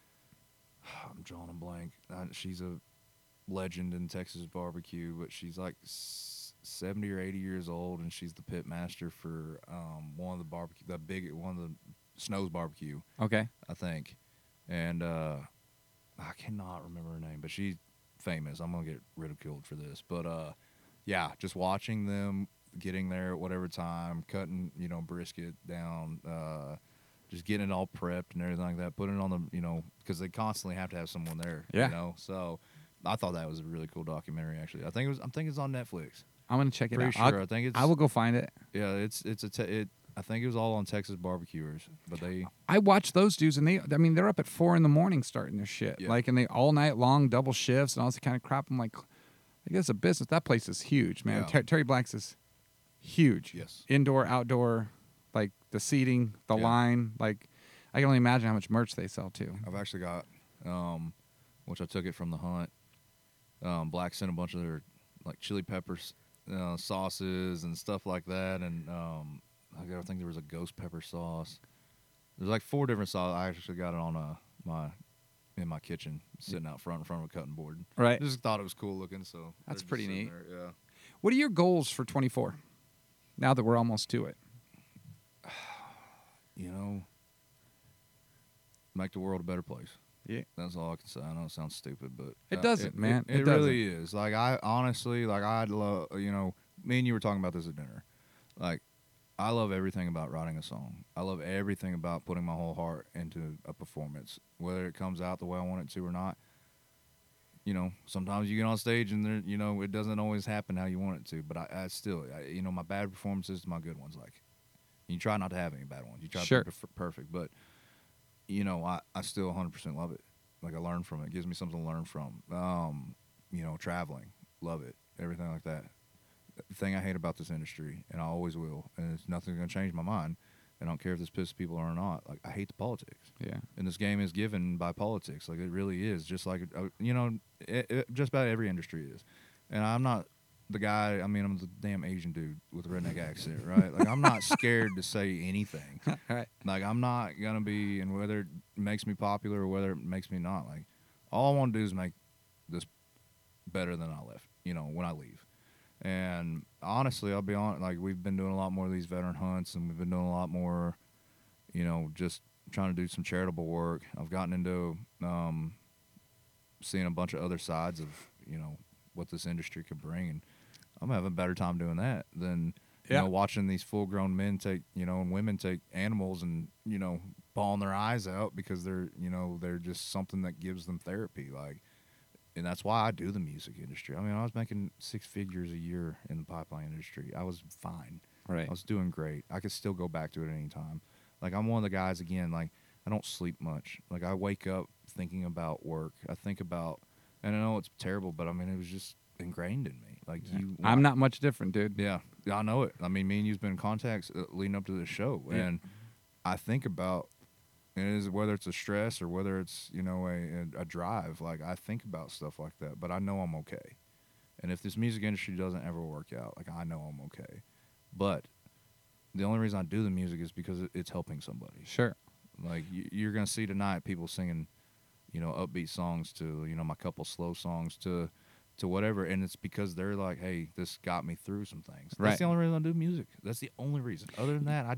I'm drawing a blank. Uh, she's a legend in Texas barbecue, but she's like, s- seventy or eighty years old, and she's the pit master for um, one of the barbecue, the big one of the Snow's barbecue, Okay. I think. And uh, I cannot remember her name, but she's famous. I'm gonna get ridiculed for this, but uh, yeah, just watching them getting there at whatever time, cutting, you know, brisket down, uh, just getting it all prepped and everything like that, putting it on the, you know, because they constantly have to have someone there, Yeah. you know. So I thought that was a really cool documentary. Actually, I think it was. I'm thinking it's on Netflix. I'm gonna check it Pretty out. sure. I'll- I think it's. I will go find it. Yeah, it's it's a. Te- it. I think it was all on Texas Barbecuers, but they. I watch those dudes, and they, I mean, they're up at four in the morning starting their shit. Yeah. Like, and they all night long, double shifts and all this kind of crap. I'm like, I guess a business. That place is huge, man. Yeah. Ter- Terry Black's is huge. Yes. Indoor, outdoor, like the seating, the Yeah. line. Like, I can only imagine how much merch they sell too. I've actually got, um, which I took it from the hunt. Um, Black sent a bunch of their like chili peppers, uh, sauces and stuff like that, and um, I got- I think there was a ghost pepper sauce. There's like four different sauces. I actually got it on uh, my in my kitchen, sitting out front in front of a cutting board. Right. Just thought it was cool looking, so they're That's just pretty sitting neat. there, yeah. What are your goals for twenty-four? Now that we're almost to it. You know, make the world a better place. Yeah. That's all I can say. I know it sounds stupid, but It uh, doesn't, man. It, It it really is. Like I honestly, like I'd love, you know, me and you were talking about this at dinner. Like I love everything about writing a song. I love everything about putting my whole heart into a performance, whether it comes out the way I want it to or not. You know, sometimes you get on stage and there, you know, it doesn't always happen how you want it to. But I, I still, I, you know, my bad performances to my good ones. Like you try not to have any bad ones. You try Sure. to be perf- perfect, but you know, I, I still one hundred percent love it. Like I learn from it. It gives me something to learn from. Um, you know, traveling, love it. Everything like that. The thing I hate about this industry, and I always will, and it's nothing's gonna change my mind. I don't care if this pisses people or not. Like I hate the politics, Yeah. and this game is given by politics. Like it really is. Just like uh, you know, it, it, just about every industry is. And I'm not the guy. I mean, I'm the damn Asian dude with a redneck accent, right? Like I'm not scared to say anything. All right. Like I'm not gonna be, and whether it makes me popular or whether it makes me not, like all I want to do is make this better than I left. You know, when I leave. And honestly, I'll be honest. Like we've been doing a lot more of these veteran hunts, and we've been doing a lot more, you know, just trying to do some charitable work. I've gotten into um, seeing a bunch of other sides of, you know, what this industry could bring, and I'm having a better time doing that than you Yeah. know watching these full-grown men take, you know, and women take animals and you know bawling their eyes out because they're, you know, they're just something that gives them therapy, like. And that's why I do the music industry. I mean, I was making six figures a year in the pipeline industry. I was fine. Right. I was doing great. I could still go back to it at any time. Like, I'm one of the guys, again, like, I don't sleep much. Like, I wake up thinking about work. I think about, and I know it's terrible, but I mean, it was just ingrained in me. Like, Yeah. you. I'm not much different, dude. Yeah, I know it. I mean, me and you've been in contact uh, leading up to this show. Yeah. And I think about, and it is whether it's a stress or whether it's, you know, a, a drive, like I think about stuff like that, but I know I'm okay. And if this music industry doesn't ever work out, like I know I'm okay. But the only reason I do the music is because it, it's helping somebody. Sure. Like you, you're going to see tonight people singing, you know, upbeat songs to, you know, my couple slow songs to, to whatever. And it's because they're like, hey, this got me through some things. That's Right. the only reason I do music. That's the only reason. Other than that, I,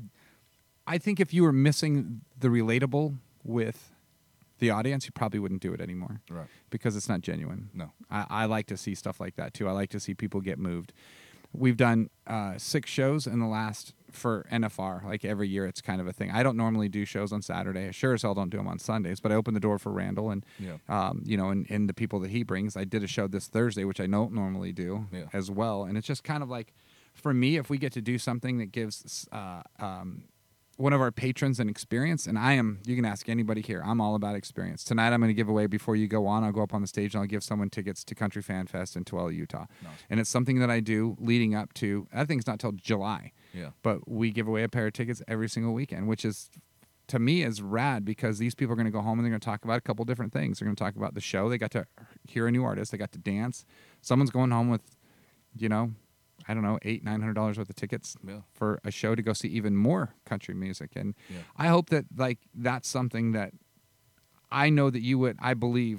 I think if you were missing the relatable with the audience, you probably wouldn't do it anymore. right. Because it's not genuine. No. I, I like to see stuff like that too. I like to see people get moved. We've done uh, six shows in the last for N F R. Like every year, it's kind of a thing. I don't normally do shows on Saturday. I sure as hell don't do them on Sundays. But I opened the door for Randall, and Yeah. um, you know, and, and the people that he brings. I did a show this Thursday, which I don't normally do Yeah. as well. And it's just kind of like, for me, if we get to do something that gives uh, um, one of our patrons an experience, and I am, you can ask anybody here, I'm all about experience. Tonight I'm going to give away, before you go on, I'll go up on the stage and I'll give someone tickets to Country Fan Fest in Tooele, Utah. Nice. And it's something that I do leading up to, I think it's not till July, Yeah. but we give away a pair of tickets every single weekend, which is, to me, is rad, because these people are going to go home and they're going to talk about a couple different things. They're going to talk about the show. They got to hear a new artist. They got to dance. Someone's going home with, you know, I don't know, eight, nine hundred dollars worth of tickets Yeah. for a show to go see even more country music. And Yeah. I hope that like that's something that I know that you would, I believe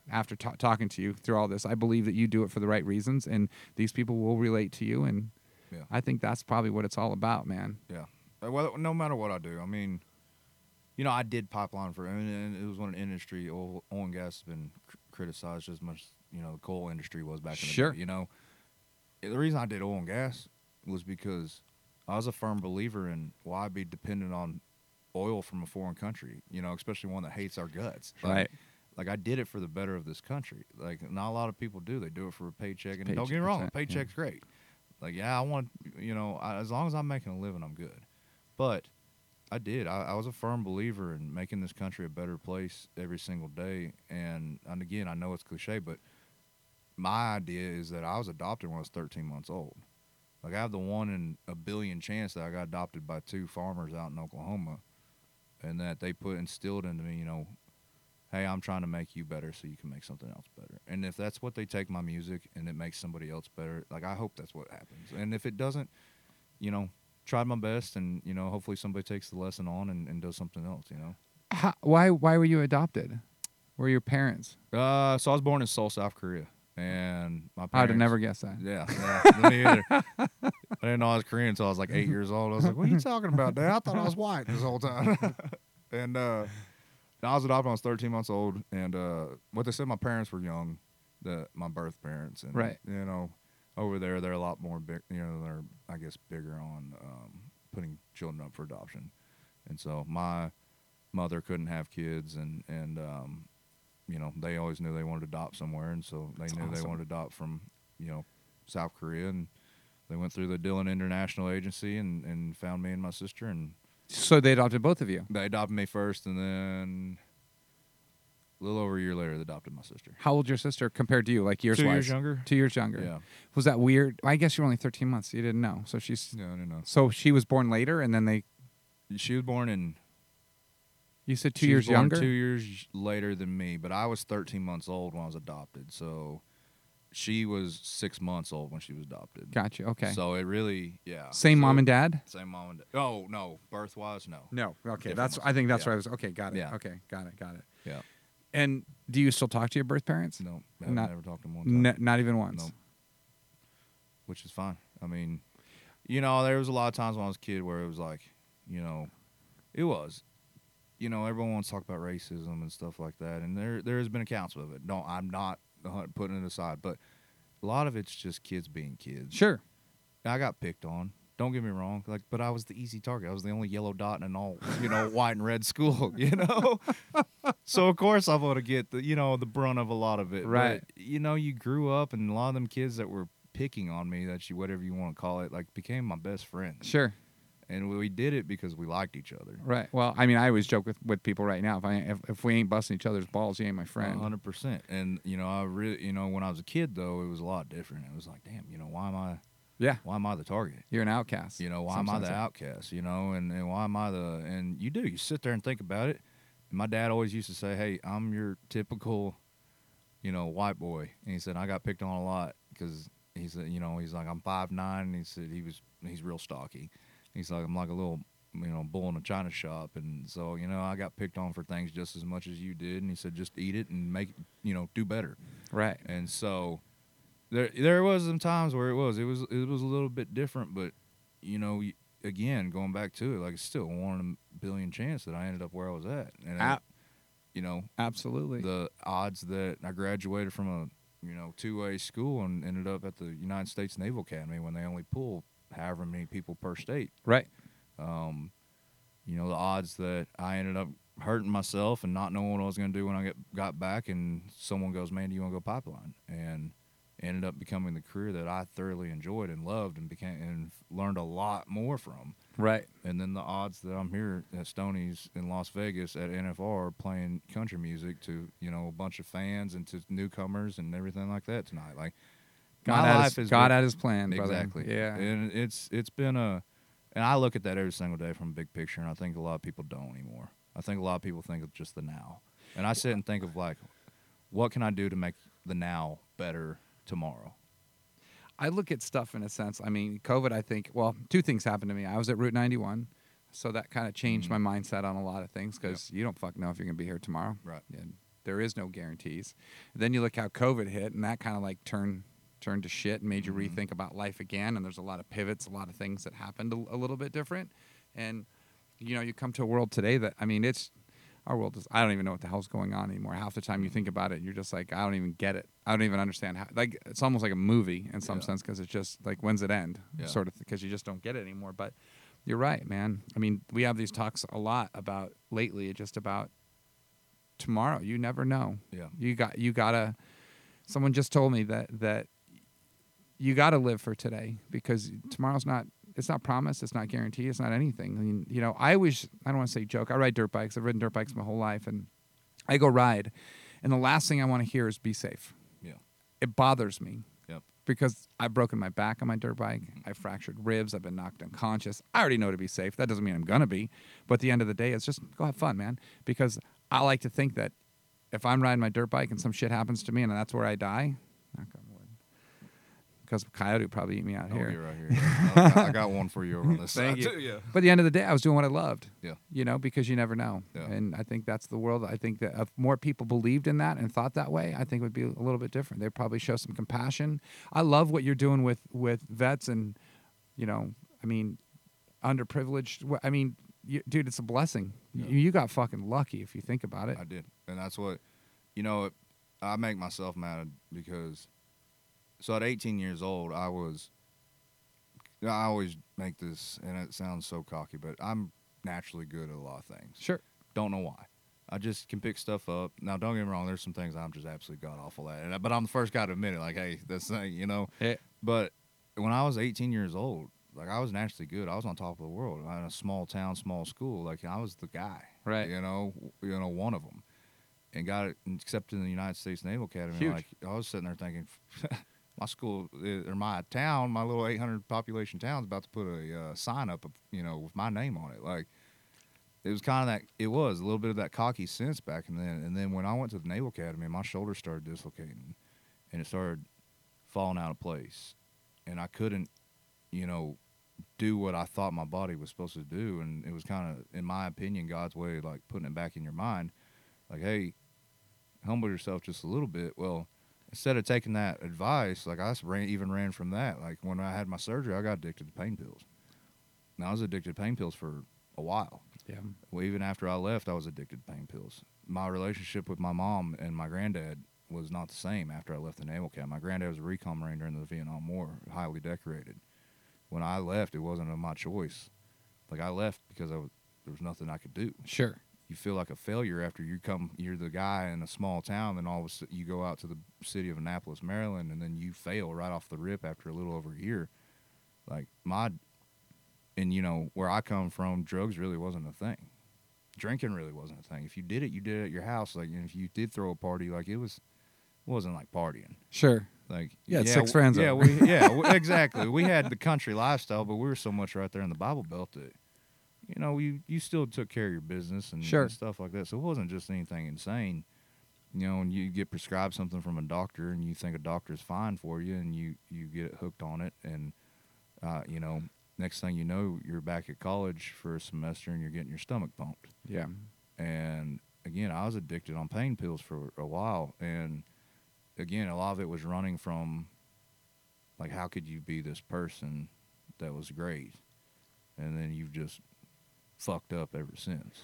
after ta- talking to you through all this. I believe that you do it for the right reasons, and these people will relate to you. And Yeah. I think that's probably what it's all about, man. Yeah. Uh, Well, no matter what I do, I mean, you know, I did pipeline for, and and it was one industry. Oil, oil and gas has been cr- criticized as much, you know, the coal industry was back in the Sure. day. You know, the reason I did oil and gas was because I was a firm believer in why be dependent on oil from a foreign country. You know, especially one that hates our guts. Like, Right. Like I did it for the better of this country. Like not a lot of people do. They do it for a paycheck. And don't Paycheck, get me wrong, a yeah. paycheck's great. Like yeah, I want you know, I, as long as I'm making a living, I'm good. But I did. I, I was a firm believer in making this country a better place every single day. And and again, I know it's cliche, but my idea is that I was adopted when I was thirteen months old. Like I have the one in a billion chance that I got adopted by two farmers out in Oklahoma, and that they put instilled into me, you know, hey, I'm trying to make you better so you can make something else better. And if that's what they take my music and it makes somebody else better, like I hope that's what happens. And if it doesn't, you know, tried my best, and you know, hopefully somebody takes the lesson on and, and does something else. You know. How, why why were you adopted? Were your parents? Uh, so I was born in Seoul, South Korea, and my parents. I'd have never guessed that. Yeah, yeah me either. I didn't know I was Korean until I was like eight years old. I was like, "What are you talking about, Dad? I thought I was white this whole time." and uh, I was adopted when I was thirteen months old, and uh, what they said, my parents were young, the my birth parents, and Right. you know. Over there, they're a lot more big. You know, they're I guess bigger on um, putting children up for adoption, and so my mother couldn't have kids, and and um, you know they always knew they wanted to adopt somewhere, and so they That's knew they awesome. wanted to adopt from you know South Korea, and they went through the Dillon International Agency and and found me and my sister, and So they adopted both of you. they adopted me first, and then a little over a year later, they adopted my sister. How old your sister compared to you? Like years Two wise? years younger. Two years younger. Yeah. Was that weird? I guess you were only thirteen months. So you didn't know. So she's. No, no, no. So she was born later, and then they. She was born in. You said two She years was born younger. Two years later than me, but I was thirteen months old when I was adopted. So she was six months old when she was adopted. Gotcha. Okay. So it really, yeah. Same So- mom and dad. Same mom and dad. Oh no, birth wise, no. No. Okay. Different That's. ones. I think that's Yeah. what I was. Okay. Got it. Yeah. Okay. Got it. Got it. Yeah. And do you still talk to your birth parents? No, I've Not- never talked to them one time. N- not even once. No. Which is fine. I mean, you know, there was a lot of times when I was a kid where it was like, you know, it was, you know, everyone wants to talk about racism and stuff like that, and there there has been accounts of it. No, I'm not uh, putting it aside, but a lot of it's just kids being kids. Sure. I got picked on. Don't get me wrong, like, but I was the easy target. I was the only yellow dot in an all, you know, white and red school, you know. So of course I'm gonna get the, you know, the brunt of a lot of it. Right. But, you know, you grew up, and a lot of them kids that were picking on me, that you whatever you want to call it, like became my best friends. Sure. And we did it because we liked each other. Right. Well, I mean, I always joke with, with people right now. If I if, if we ain't busting each other's balls, you ain't my friend. hundred percent. And you know, I really, you know, when I was a kid though, it was a lot different. It was like, damn, you know, why am I, Yeah. why am I the target? You're an outcast. You know, why Some am I sense the of- outcast? You know, and, and why am I the, and you do, you sit there and think about it. And my dad always used to say, hey, I'm your typical, you know, white boy. And he said, I got picked on a lot because he said, you know, he's like, I'm five nine, and he said he was, he's real stocky. He's like, I'm like a little, you know, bull in a china shop. And so, you know, I got picked on for things just as much as you did. And he said, just eat it and make, you know, do better. Right. And so there there was some times where it was it was it was a little bit different, but you know, y- again, going back to it, like it's still a one in a billion chance that I ended up where I was at. And Ab- you know, Absolutely. the odds that I graduated from a, you know, two-way school and ended up at the United States Naval Academy when they only pull however many people per state. right. Um, you know, the odds that I ended up hurting myself and not knowing what I was going to do when I get, got back, and someone goes, man, do you want to go pipeline? And ended up becoming the career that I thoroughly enjoyed and loved and became and learned a lot more from. Right. And then the odds that I'm here at Stoney's in Las Vegas at N F R playing country music to, you know, a bunch of fans and to newcomers and everything like that tonight. Like, God, my had, life his, has God been- had his plan, brother. Exactly. Yeah. And it's it's been a, and I look at that every single day from a big picture, and I think a lot of people don't anymore. I think a lot of people think of just the now, and I sit and think of like, what can I do to make the now better tomorrow? I look at stuff in a sense. I mean, COVID, I think, well, two things happened to me. I was at Route ninety-one, so that kind of changed Mhm. my mindset on a lot of things because you don't fucking know if you're going to be here tomorrow. Right. And there is no guarantees. Then you look how COVID hit, and that kind of like turned turned to shit and made you Mhm. rethink about life again. And there's a lot of pivots, a lot of things that happened a, a little bit different. And you know, you come to a world today that, I mean, it's our world is, I don't even know what the hell's going on anymore. Half the time you think about it, you're just like, I don't even get it. I don't even understand how, like, it's almost like a movie in some Yeah. sense, because it's just like, when's it end? Yeah. Sort of, because you just don't get it anymore. But you're right, man. I mean, we have these talks a lot about lately, just about tomorrow. You never know. Yeah. You got, you gotta, someone just told me that, that you gotta live for today, because tomorrow's not, it's not promised. It's not guaranteed. It's not anything. I mean, you know, I always, I don't want to say joke. I ride dirt bikes. I've ridden dirt bikes my whole life, and I go ride, and the last thing I want to hear is be safe. Yeah. It bothers me. Yep. Because I've broken my back on my dirt bike. I fractured ribs. I've been knocked unconscious. I already know to be safe. That doesn't mean I'm going to be. But at the end of the day, it's just go have fun, man. Because I like to think that if I'm riding my dirt bike and some shit happens to me and that's where I die, knock on wood, because coyote would probably eat me out Oh, here. you're right here. I, I got one for you over on this Thank side you. too. Yeah. But at the end of the day, I was doing what I loved. Yeah. You know, because you never know. Yeah. And I think that's the world. I think that if more people believed in that and thought that way, I think it would be a little bit different. They'd probably show some compassion. I love what you're doing with, with vets and, you know, I mean, underprivileged. wh- I mean, you, dude, it's a blessing. Yeah. You, you got fucking lucky if you think about it. I did, and that's what, you know, I make myself mad because, so at eighteen years old, I was, I always make this, and it sounds so cocky, but I'm naturally good at a lot of things. Sure. Don't know why. I just can pick stuff up. Now, don't get me wrong. There's some things I'm just absolutely god awful at, and I- but I'm the first guy to admit it. Like, hey, this thing, you know. Yeah. But when I was eighteen years old, like I was naturally good. I was on top of the world. In a small town, small school. Like I was the guy. Right. You know. You know, one of them, and got it accepted in the United States Naval Academy. Huge. Like I was sitting there thinking, my school or my town, my little eight hundred population town, is about to put a uh, sign up, you know, with my name on it. Like. It was kind of that. It was a little bit of that cocky sense back in then. And then when I went to the Naval Academy, my shoulder started dislocating, and it started falling out of place, and I couldn't, you know, do what I thought my body was supposed to do. And it was kind of, in my opinion, God's way of like putting it back in your mind, like, hey, humble yourself just a little bit. Well, instead of taking that advice, like I ran, even ran from that. Like when I had my surgery, I got addicted to pain pills. And I was addicted to pain pills for a while. Yeah. Well, even after I left, I was addicted to pain pills. My relationship with my mom and my granddad was not the same after I left the Naval Academy. My granddad was a recon Marine during the Vietnam War, highly decorated. When I left, it wasn't of my choice. Like, I left because I was, there was nothing I could do. Sure. You feel like a failure after you come, you're the guy in a small town, and all of a sudden you go out to the city of Annapolis, Maryland, and then you fail right off the rip after a little over a year. Like, my... And, you know, where I come from, drugs really wasn't a thing. Drinking really wasn't a thing. If you did it, you did it at your house. Like, and if you did throw a party, like, it was, it wasn't like partying. Sure. Like, You had yeah, six w- friends Yeah, over. we, yeah, w- exactly. We had the country lifestyle, but we were so much right there in the Bible Belt that, you know, you, you still took care of your business and, Sure. and stuff like that. So it wasn't just anything insane. You know, and you get prescribed something from a doctor, and you think a doctor's fine for you, and you, you get hooked on it, and, uh, you know, next thing you know, you're back at college for a semester and you're getting your stomach pumped. Yeah. And again, I was addicted on pain pills for a while. And again, a lot of it was running from, like, how could you be this person that was great? And then you've just fucked up ever since.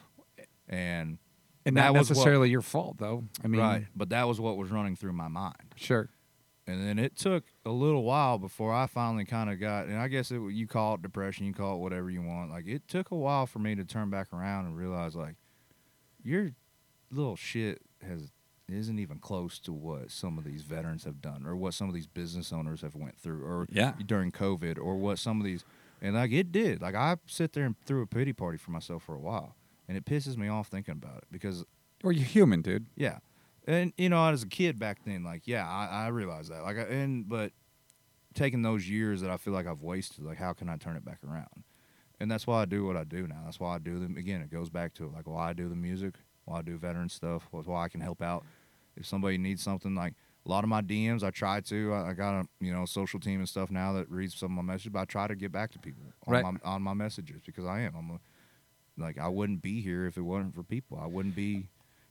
And, And that not was what- necessarily your fault, though. I mean, right. But that was what was running through my mind. Sure. And then it took a little while before I finally kind of got, and I guess it, you call it depression, you call it whatever you want. Like, it took a while for me to turn back around and realize, like, your little shit has isn't even close to what some of these veterans have done, or what some of these business owners have went through, or Yeah. during COVID, or what some of these, and like it did. Like, I sit there and threw a pity party for myself for a while, and it pisses me off thinking about it because, Or you're human, dude. yeah. And, you know, as a kid back then, like, yeah, I, I realized that. Like, I, and, but taking those years that I feel like I've wasted, like, how can I turn it back around? And that's why I do what I do now. That's why I do them. Again, it goes back to, like, why I do the music, why I do veteran stuff, why I can help out. If somebody needs something, like, a lot of my D Ms, I try to. I, I got a, you know, social team and stuff now that reads some of my messages, but I try to get back to people on, Right. my, on my messages because I am. I'm a, like, I wouldn't be here if it wasn't for people. I wouldn't be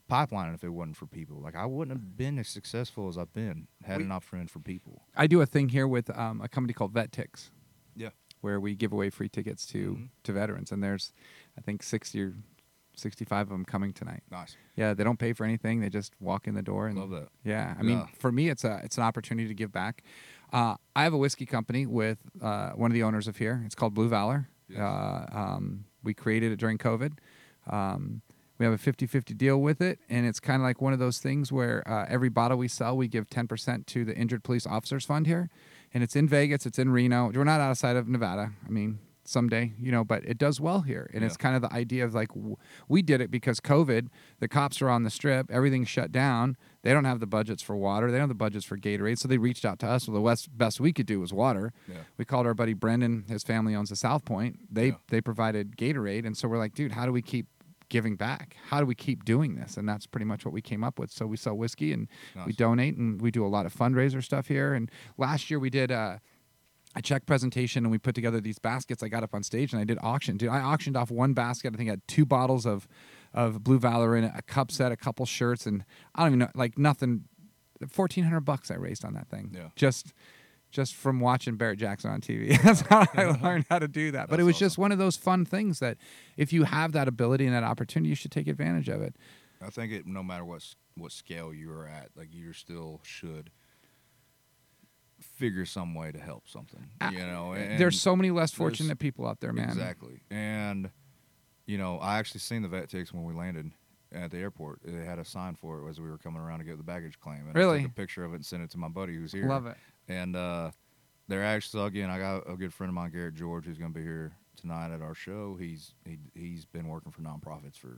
pipelining if it wasn't for people. Like I wouldn't have been as successful as I've been had it not been for people. I do a thing here with um, a company called VetTix. Yeah. Where we give away free tickets to, Mm-hmm. to veterans. And there's, I think, sixty or sixty-five of them coming tonight. Nice. Yeah, they don't pay for anything. They just walk in the door. And Love that. Yeah, I mean, Yeah. for me, it's a it's an opportunity to give back. Uh, I have a whiskey company with uh, one of the owners of here. It's called Blue Valor. Yes. Uh, um, we created it during COVID. Um, we have a fifty-fifty deal with it, and it's kind of like one of those things where uh, every bottle we sell, we give ten percent to the Injured Police Officers Fund here. And it's in Vegas, it's in Reno. We're not outside of Nevada. I mean, someday, you know, but it does well here. And Yeah. it's kind of the idea of like, w- we did it because COVID, the cops are on the strip, everything's shut down. They don't have the budgets for water. They don't have the budgets for Gatorade. So they reached out to us. Well, the west, best we could do was water. Yeah. We called our buddy Brendan. His family owns the South Point. They, Yeah. they provided Gatorade. And so we're like, dude, how do we keep giving back? How do we keep doing this? And that's pretty much what we came up with. So we sell whiskey and Nice. we donate, and we do a lot of fundraiser stuff here. And last year we did uh, a check presentation, and we put together these baskets. I got up on stage and I did auction. Dude, I auctioned off one basket. I think I had two bottles of, of Blue Valor in it, a cup set, a couple shirts, and I don't even know, like nothing. fourteen hundred bucks I raised on that thing. Yeah. Just just from watching Barrett Jackson on T V. That's how I learned how to do that. But That's it was awesome. just one of those fun things that if you have that ability and that opportunity, you should take advantage of it. I think it no matter what s- what scale you're at, like you still should figure some way to help something. You know, and There's so many less there's- fortunate people out there, man. Exactly. And you know, I actually seen the VetTix when we landed at the airport. They had a sign for it as we were coming around to get the baggage claim. And I Really? took a picture of it and sent it to my buddy who's here. Love it. And uh, they're actually, so again, I got a good friend of mine, Garrett George, who's going to be here tonight at our show. He's he, he's been working for nonprofits for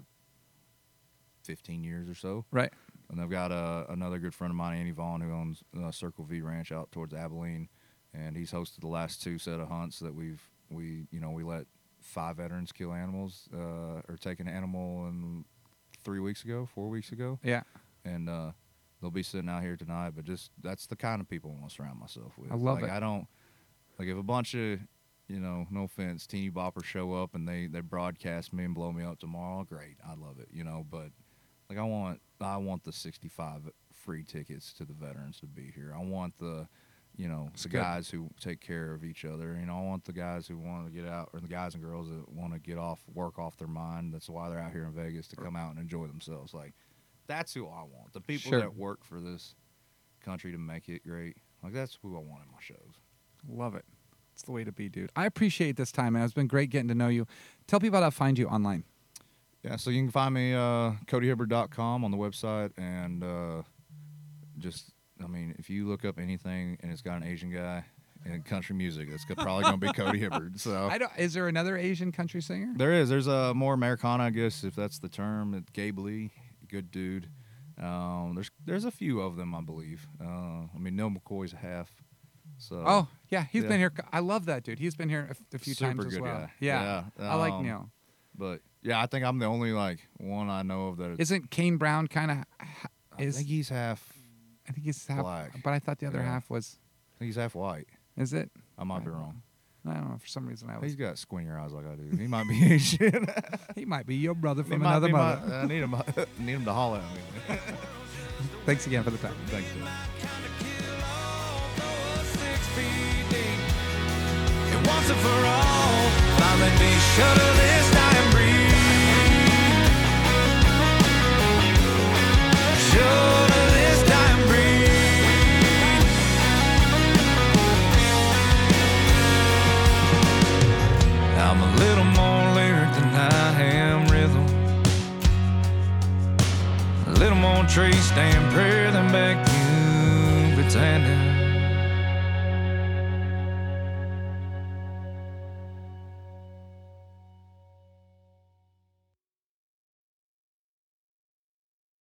fifteen years or so. Right. And I've got uh, another good friend of mine, Andy Vaughn, who owns uh, Circle V Ranch out towards Abilene, and he's hosted the last two set of hunts that we've we you know we let five veterans kill animals uh, or take an animal in three weeks ago, four weeks ago, Yeah. and uh, they'll be sitting out here tonight. But just that's the kind of people I want to surround myself with. I love like, it. I don't like if a bunch of you know, no offense, teeny boppers show up and they they broadcast me and blow me up tomorrow. Great, I love it, you know, but. Like I want, I want the sixty-five free tickets to the veterans to be here. I want the, you know, It's the good. guys who take care of each other. You know, I want the guys who want to get out, or the guys and girls that want to get off work off their mind. That's why they're out here in Vegas to come out and enjoy themselves. Like, that's who I want. The people Sure. that work for this country to make it great. Like that's who I want in my shows. Love it. It's the way to be, dude. I appreciate this time, man. It's been great getting to know you. Tell people how to find you online. Yeah, so you can find me uh, Cody Hibbard dot com on the website, and uh, just, I mean, if you look up anything and it's got an Asian guy in country music, it's probably going to be Cody Hibbard. So I don't. Is there another Asian country singer? there is. There's a more Americana, I guess, if that's the term. It's Gabe Lee, good dude. Um, there's there's a few of them, I believe. Uh, I mean, Neil McCoy's half. So Oh yeah, he's Yeah. been here. I love that dude. He's been here a, f- a few Super times as good well. guy. Yeah, Yeah, I like um, Neil. but yeah, I think I'm the only like one I know of that. Isn't Kane Brown kind of? I Is think he's half. I think he's half, black. but I thought the other Yeah. half was. I think he's half white. Is it? I might be I- wrong. I don't know. For some reason, I was. He's got squintier eyes like I do. He might be Asian. He might be your brother He from might another be my- mother. I need him. Need him to holler at me. Thanks again for the time. Thanks. Dude. And once and for all, finally be shudder this dying breed. Shudder this dying breed. I'm a little more lyric than I am rhythm. A little more tree stand prayer than back you pretending.